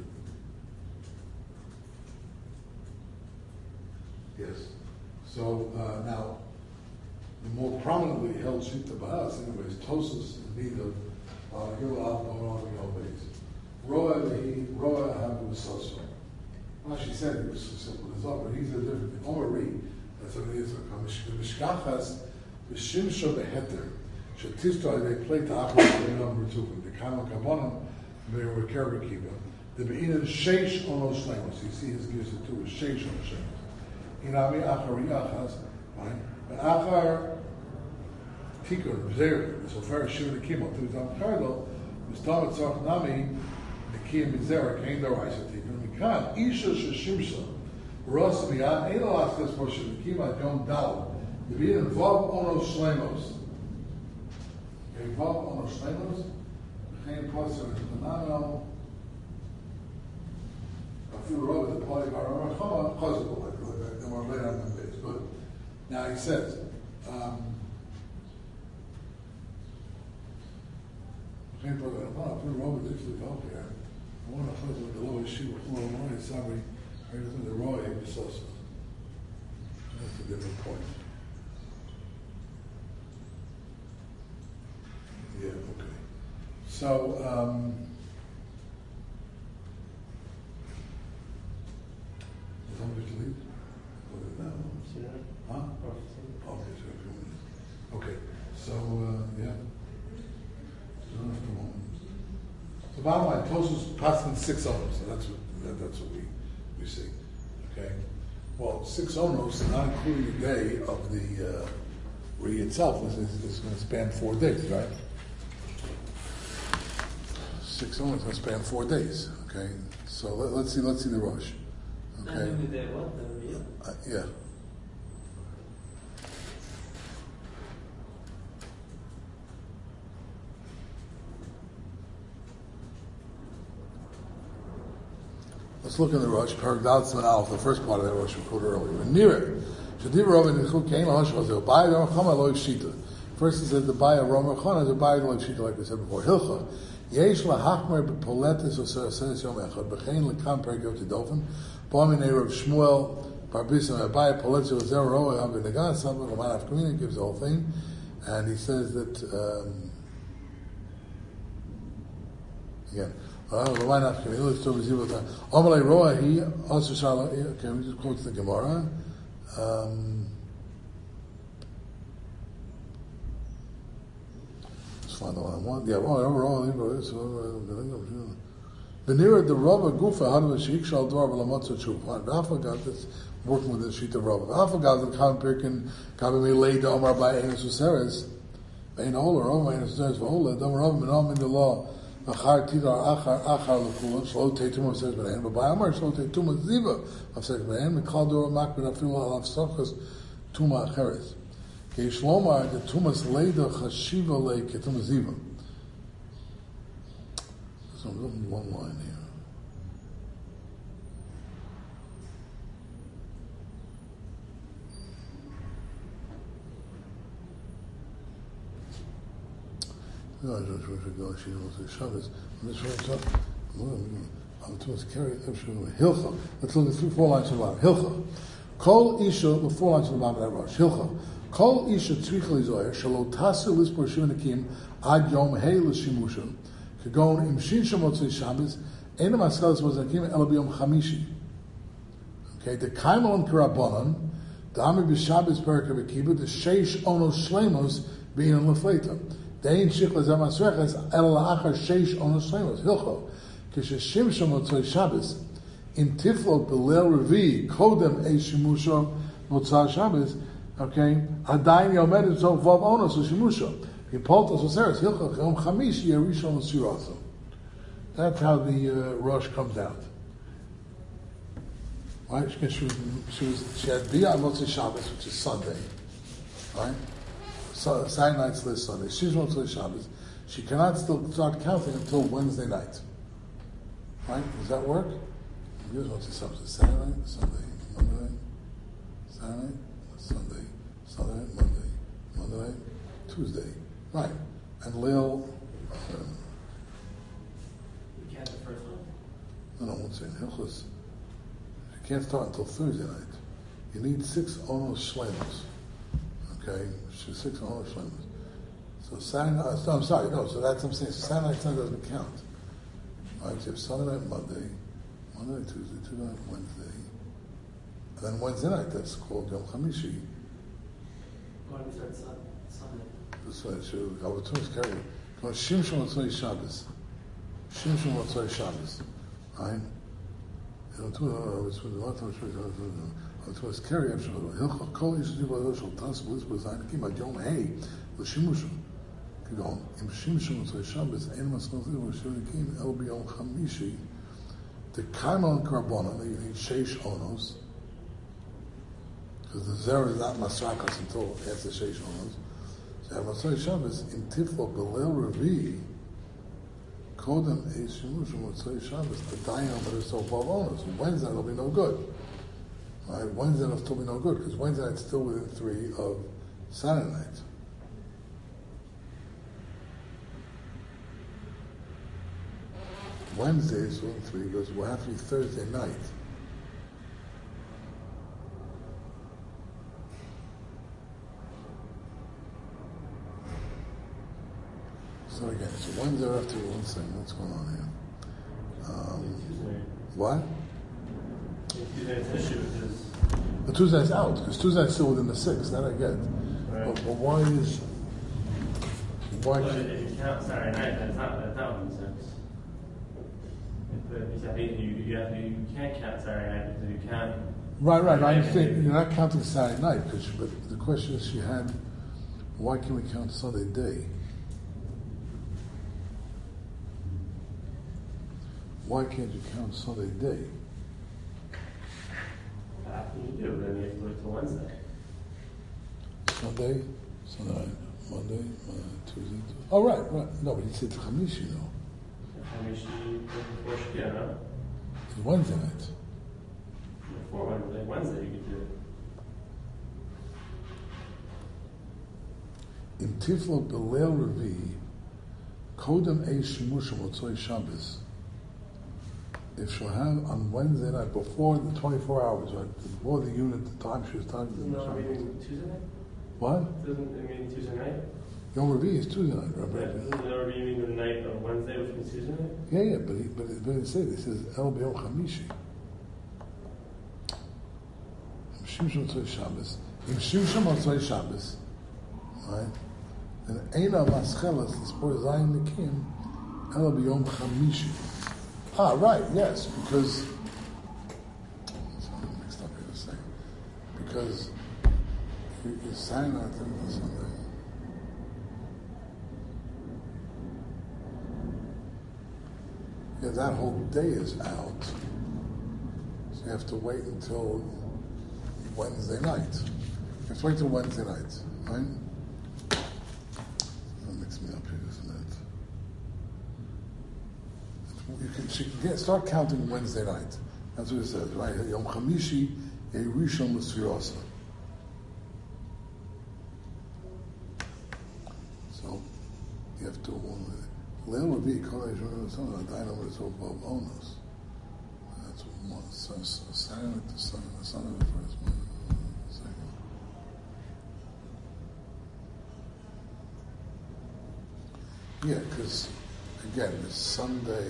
Yes. So, uh, now, the more prominently held Shita Bahas, anyways, Tosus, need of, uh, here will have going on in the old days. Roa, he, Roa, have was so so. Well, she said it was so simple as well, but he's a different thing. Omer Reed, that's what it is. The Mishkachas, the Shimsho, the Heter, Shatisto, they played to operate the number two, the Kama Kabbanim, they were Karakiba. The Be'inan Sheish Ono Shlemos, you see his gives it to a Sheish Ono Shlemos. Inami Achar Yachas, right? But Achar Tikkun, Zeri, so far as Shiva the Kimo, to his own Kardal, Mistamat Tzach Nami, the Kiyam Mizera, Kain Daraisa Tikkun, Mikan, Isha Shashimsa, Rosa Mian, Eino Achas Moshe, the Kima, Yom Dal, the Be'inan Vav Ono Shlemos. Okay, Vav Ono Shlemos, Chain Poser is phenomenal. I feel wrong with the polygar, Chama, Chazal, like that, and we're later on the base. Good. Now he says, um, Chain Poser, I feel wrong with this, okay. I want to fight with the lower sheep, floor, and sorry, I just want the raw egg, the sauce. That's a different point. Yeah, okay. So, um, is somebody to leave? No. see that? Huh? Or- Okay, so a few minutes. Okay, so, uh, yeah. So, enough for a moment. So, bottom line, Tosus passing six onos, so that's what, that, that's what we, we see. Okay? Well, six onos, not including the day of the, uh, Re itself, is, is, is going to span four days, right? Six onos is going to span four days, okay? So, let, let's see, let's see the Rosh. Okay? And the day what? The real? Uh, yeah. Let's look in the Rosh, Paragdal Tzman Aleph, the first part of that Rosh we quoted earlier. Near it, Shadiv Rov and Nichul Kain Rosh was a Bayad Ram Chama Loik Shita. First it says the Bayad Ram Chama is a Bayad Loik Shita, like we said before. Hilcha Yesh LaHachmer Bepoletis or Seres Yom Echad Bechein Lekam Perigot Tidofen Bomin Rav Shmuel Barbisa Bayad Poletis or Zer Roa Hav Benegas Sabbath Laman Afkamina gives the whole thing, and he says that um, again. Uh, the line after me, let's talk about that. Omalei Roa, he also saw, okay, we just quote the Gemara. Um, let's find the one I want. Yeah, well, overall, the nearer the Rava Gufa, how do we shake shal dwar v'lamotza tshuv? Alpha got this, working with the sheet of Rava. Alpha got the Khan Pirkin, Kabimi Leida Omar by Enes Useres, Ein Oler, Omar Enes Useres, V'ola, Dom Rava, Menom in the law. Achar tidar achar achar l'kulan shlo teitum of says b'nein, but by Amar shlo teitum of ziva of says b'nein, mikal dor makbid afilu alav sochas tuma acheres. Ke shlomar the tumas leida chashiva le ketum ziva. There's only one line here. No, I don't know if go. She knows the Shabbos. I'm just trying to talk. I'm too much carry. Hilcha. Let's look at three, four lines from the bottom. Hilcha. Kol isha. The four lines from the bottom of that rush. Hilcha. Kol isha tzricha lizoyer shelo tasu lispor shivanakim ad yom hey l'shimushim kagon im shin shamotzei Shabbos ena maskalas mozakim elo b'yom chamishi. Okay. The kaimon karabonon. The ami b'Shabbos perek v'kibbut. The sheish onos shlemos being in lefleta. Dein shikla zamasreches el la'achar sheish onos shlemos hilcho kishashim shamotzei Shabbos In Tiflot Belel Revi Kodem Eish Shimusha Motzah Shabbos. Okay, Adayin Yomed So Vav Onos Shimusha. Yipoltos Oseres Hilchach Yom Chamishi Yerishon Sirasa. That's how the uh, Rosh comes out. Right? Because she was, she was, she had Biyah Motzei Shabbos, which is Sunday. Right? So, Saturday night's list Sunday. She's Motzei Shabbos. She cannot still start counting until Wednesday night. Right? Does that work? Here's Motzei Shabbos. Saturday night, Sunday, Monday night, Saturday night, Sunday, Sunday night, Monday, Monday night, Tuesday. Right. And Lil. Uh, You can't the first one? no, no, I won't say in Hilchos. You can't start until Thursday night. You need six Onos Shlemos. Okay? Six Onos Shlemos. So Saturday night, no, I'm sorry, no, so that's what I'm saying. So Saturday night, Sunday doesn't count. All right, so you have Sunday night, Monday, Monday night, Tuesday, Tuesday night, Wednesday. And then Wednesday night, that's called Yom Chamishi. Why do we start Sun- Sunday? This way, so Albertus carry. Called Shimshon Motzei Shabbos. Shimshon Motzei Shabbos. Right? Albertus carry. Hilchach Kol Yishuv Yishuv Shal Tas Blis Blis Zayin Kim Ad Yom Hey L'Shimshon. Kidon Im Shimshon Motzei Shabbos Ein Masnozim L'Shimshon Kim El B'Yom Chamishi. The Kaimal Karbona that you need Sheish Onos. Because the Zera is not Masrakas until after Sheish Onos. So Motzei Shabbos in Tiflo Belel Revi Kodem Eish Shimush Motzei Shabbos Adayin Omer So Vav Onos. Wednesday it'll be no good. Right? Wednesday it'll still be no good because Wednesday night's still within three of Saturday night. Wednesday is within three because it will have to be Thursday night. So again, so Wednesday after one second, what's going on here? Um, Tuesday. what? Tuesday's issue is But Tuesday's out, because Tuesday's still within the six, that I get. Right. But, but why is, why But can't, if you count Saturday night, that's not that's not one six. If, I think you you have to, you can't count Saturday night because you can't. right, right, I Saturday understand, night. you're not counting Saturday night, because, but the question is, she had, why can't we count Sunday day? Why can't you count Sunday day? After you do, then you have to wait till Wednesday. Sunday, Sunday night, Monday, Monday, Tuesday. Oh, right, right. No, but he said Chamishi, though. I mean, she before she yeah, no? It's Wednesday night. Before Wednesday, Wednesday you could do it. In Tiflo Belel Revi, Kodem Eish Shimush Motzei Shabbos. If she'll have on Wednesday night, before the twenty-four hours, right, before the unit, the time she was talking to Doesn't that the mean Tuesday night? What? Doesn't it mean Tuesday night? Yom Revi is Tuesday night, Yeah, right? doesn't it already mean the night of Wednesday, which means Tuesday night? Yeah, yeah, but he, but it, but it says, it says El B'Yom Chamishi. Im Shimshon Motzei Shabbos. Im Shimshon Motzei Shabbos, right? Then Eina Maschelas L'Spor Zayin Nikim El B'Yom Chamishi. Ah, right, yes, because sorry, mixed up here a second. Because you, you sign out on Sunday. Yeah, that whole day is out. So you have to wait until Wednesday night. You have to wait till Wednesday night, right? That mix me up here just a minute. You can, she can get, start counting Wednesday night. That's what it says, right? Yom Chamishi, Yerishon L'Sfirosa. So you have to Leil Revi Kol Yishon L'Sfirosa Adayin Omer So Vav Onos. That's one. So Saturday to Sunday, the Sunday the first one, the second. Yeah, because again, it's Sunday.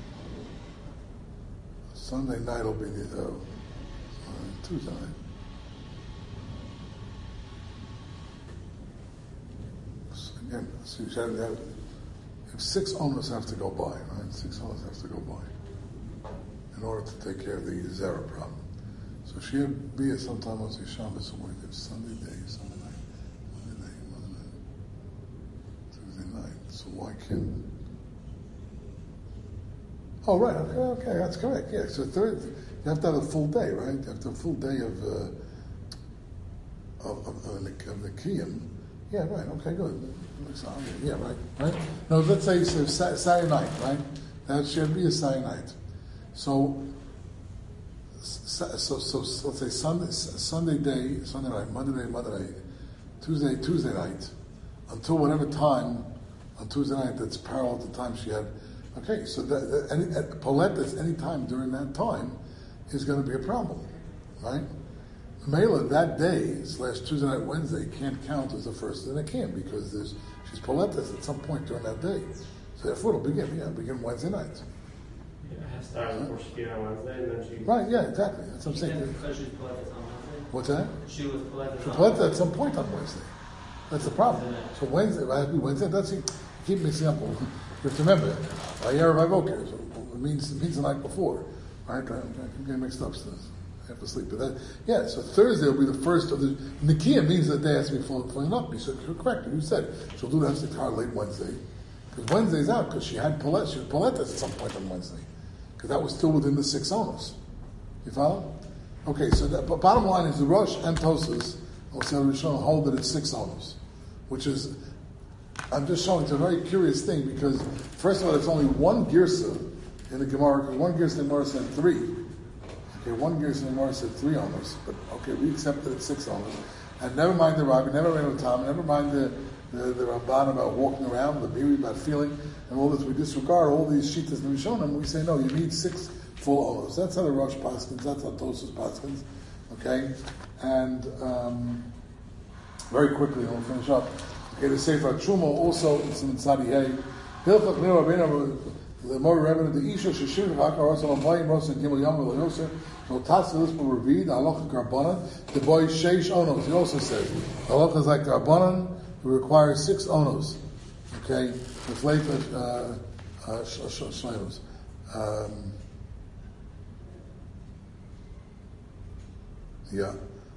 Sunday night will be the uh, uh, Tuesday night. So again, so you have, have if six owners have to go by, right? Six owners have to go by. in order to take care of the Zera problem. So she had Bia sometime on Shabbos, so wait, there's Sunday day, Sunday night, Monday day, Monday night, Tuesday night. So why can't? Oh, right, okay, okay, that's correct. Yeah, so third, you have to have a full day, right? You have to have a full day of uh, of, of, of, the, of the Kiyam. Yeah, right, okay, good. Yeah, right, right. No, let's say so Saturday night, right? That should be a Saturday night. So, so, so, so let's say Sunday, Sunday day, Sunday night, Monday day, Monday night, Tuesday, Tuesday night, until whatever time on Tuesday night that's parallel to the time she had. Okay, so that, that any at Paulette that's any time during that time is going to be a problem, right? Mela that day slash Tuesday night, Wednesday can't count as the first, and it can't because there's she's Pauletas at some point during that day. So therefore it'll begin, yeah, it'll begin Wednesday night. Yeah, it has to start before she came on Wednesday, and then she. Right, yeah, exactly. That's what I'm saying. Because she's Pilates on Wednesday? What's that? She was Pilates She on Pauletta at some point on Wednesday. That's the problem. So Wednesday, it has to be Wednesday. That's it. Keep mixing up. You have to remember, Vayera Vayvoker, it means it means the night before, right? I'm getting mixed up still. I have to sleep. But that, yeah, so Thursday will be the first of the Nikia means the day has to be full, filling up. You said you're correct. You said she'll do the Hafsikar late Wednesday because Wednesday's out because she had Paulette. She had Paulette at some point on Wednesday because that was still within the six owners. You follow? Okay, so the bottom line is the Rosh and Tosas also hold that it's six owners, which is I'm just showing it's a very curious thing because first of all, there's only one girsa in the Gemara because one girsa in the Gemara said three. Okay, one girsa in the Gemara said three owners, but okay, we accept that it's six owners. And never mind the Rabbi, never mind the Tom, never mind the the, the Rabban about walking around, the Biri about feeling, and all this. We disregard all these shittas and Rishonim. We say no, you need six full owners. That's how the Rosh paskins. That's how Tosas paskins. Okay, and um, very quickly, and we'll finish up. Okay, the Sefer Truma also it's in Tzadi Hey. Hilchot Mir Rabbeinu the more Rabbeinu the Isha Shishim V'Akar Rosal Amayim Rosal Gimel Yom V'Loyoser No Tatzah Lispa Revid Halacha Karbanan the boy Sheish Onos. He also says Halacha is like the Rabbanan who requires six Onos. Okay, with later uh, uh, Shleimus. Um, yeah.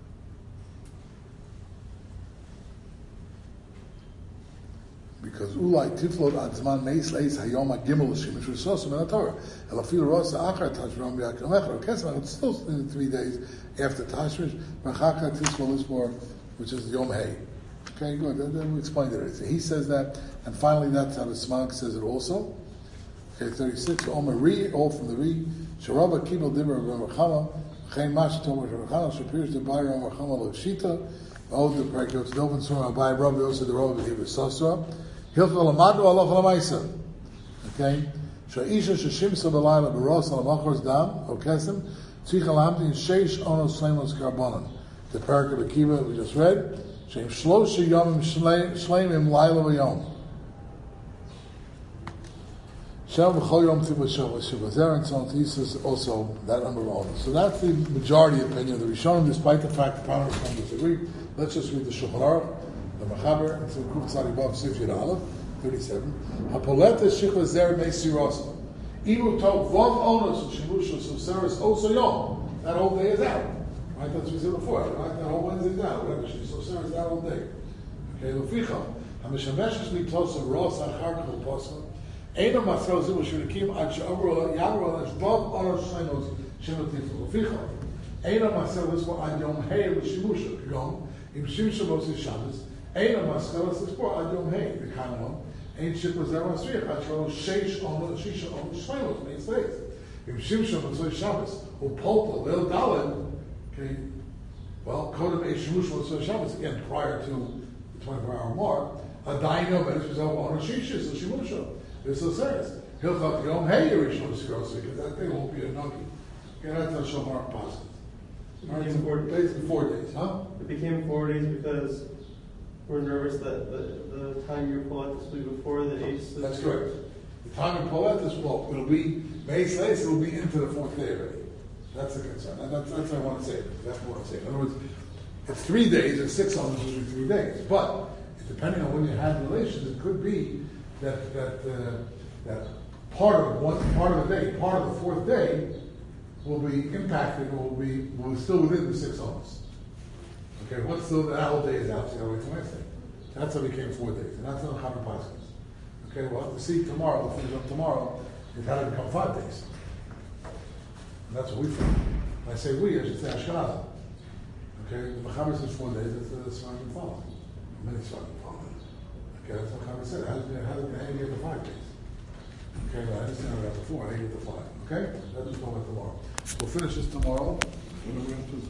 Because ulai tiflot adzman meis leis hayom agimel shimish resosim in the Torah. Elafil rosa achar tashram b'yakim echar kesman. It's still in three days after Tashmish. Machaka tiflot lismor, which is Yom Hey. Okay, good. Then we explained it. He says that, and finally that's how the Smank says it also. Okay, thirty-six. Omer Ri, all from the Ri. Sharaba kibel dimmer v'rachama. Chaim mash tomer v'rachama. Shapirish the bayra v'rachama l'shita. Oh, the Prakot Dovan Surah Abai Rabbi also the Rabbi Hebrew Sasra. Hilchol Amadu Allah Lamaisa. Okay? Sha'isha Shashimsa Balayla Baros Al Machor's Dam, Okesim, Tzich Alamti, Sheish Onos Slemos Karbanan. The Parak of Akiva we just read. Shem Shlosha Yomim Shleimim Laila Vayom. Shem B'chol Yom Tibba Shabbat Zer and so on. He says also that number of owners. So that's the majority opinion of the Rishonim, despite the fact the Parashah don't disagree. Let's just read the Shulchan Aruch, the Machaber, it's in Kuf Tzadi Bav Sif Yud Aleph, thirty-seven. Hapoleta Shichla Zer Meisi Rosa. Imu Tov Vav Onos Shimushos of Seres Oso Yom. That whole day is out. Right? That's what we said before. Right? That whole Wednesday is out. Whatever. So Seres that whole day. Okay, Leficha. Hamishameshes Litosa Rosa Achar Kol Posa. Eino Masro Zimu Shurikim Ad She'amru Yamru Alesh Vav Onos Shemos Shemotif Leficha. Eino Masro Lismo Ad Yom Hey L'Shimusha Yom. Im Shimsha Moses Shabbos, Eina Maschelas L'Spor Ad Yom Hey V'Kanon, Ein Shippa Zer Masriach Ad Shelo Sheish Ono Shisha Ono Shleilos Meis Leis. Im Shimsha Moses Shabbos Upolta Leil Daled. Okay, well, Kodem Eish Shemush Moses Shabbos again prior to the twenty-four hour mark. Adayno Meis Mizel Ono Shisha So Shemusha. This is says Hilchot Yom Hey Yerish Ono Skirosik because that day won't be a nugget. Okay, that's a Shomar Pasuk. It became four days. Basically four days, huh? It became four days because we're nervous that the, the time you pull out this week before the eighth. That's correct. The time you pull out this well, it'll be May slice, it'll be into the fourth day already. That's the concern. And that's, that's what I want to say. That's what I'm saying. In other words, it's three days and six on this will be three days. But depending on when you have relations, it could be that that uh, that part of one part of the day, part of the fourth day, will be impacted, or will be, will be still within the six hours. Okay, what's still, that whole day is out, so you gotta wait till Wednesday. That's how we came four days, and that's how the Chafar Paskins. Okay, we'll have to see tomorrow, we'll finish up tomorrow, it had to become five days. And that's what we think. When I say we, I should say Ashkenazim. Okay, the Mechaber says four days, that's the Sfardim follow. Many Sfardim follow. Okay, that's what Mechaber said. How did you, how did how did you get the five days? Okay, but I understand I got the four, I didn't get the five. Okay? That's what's going on tomorrow. We'll finish this tomorrow. What are we going to do?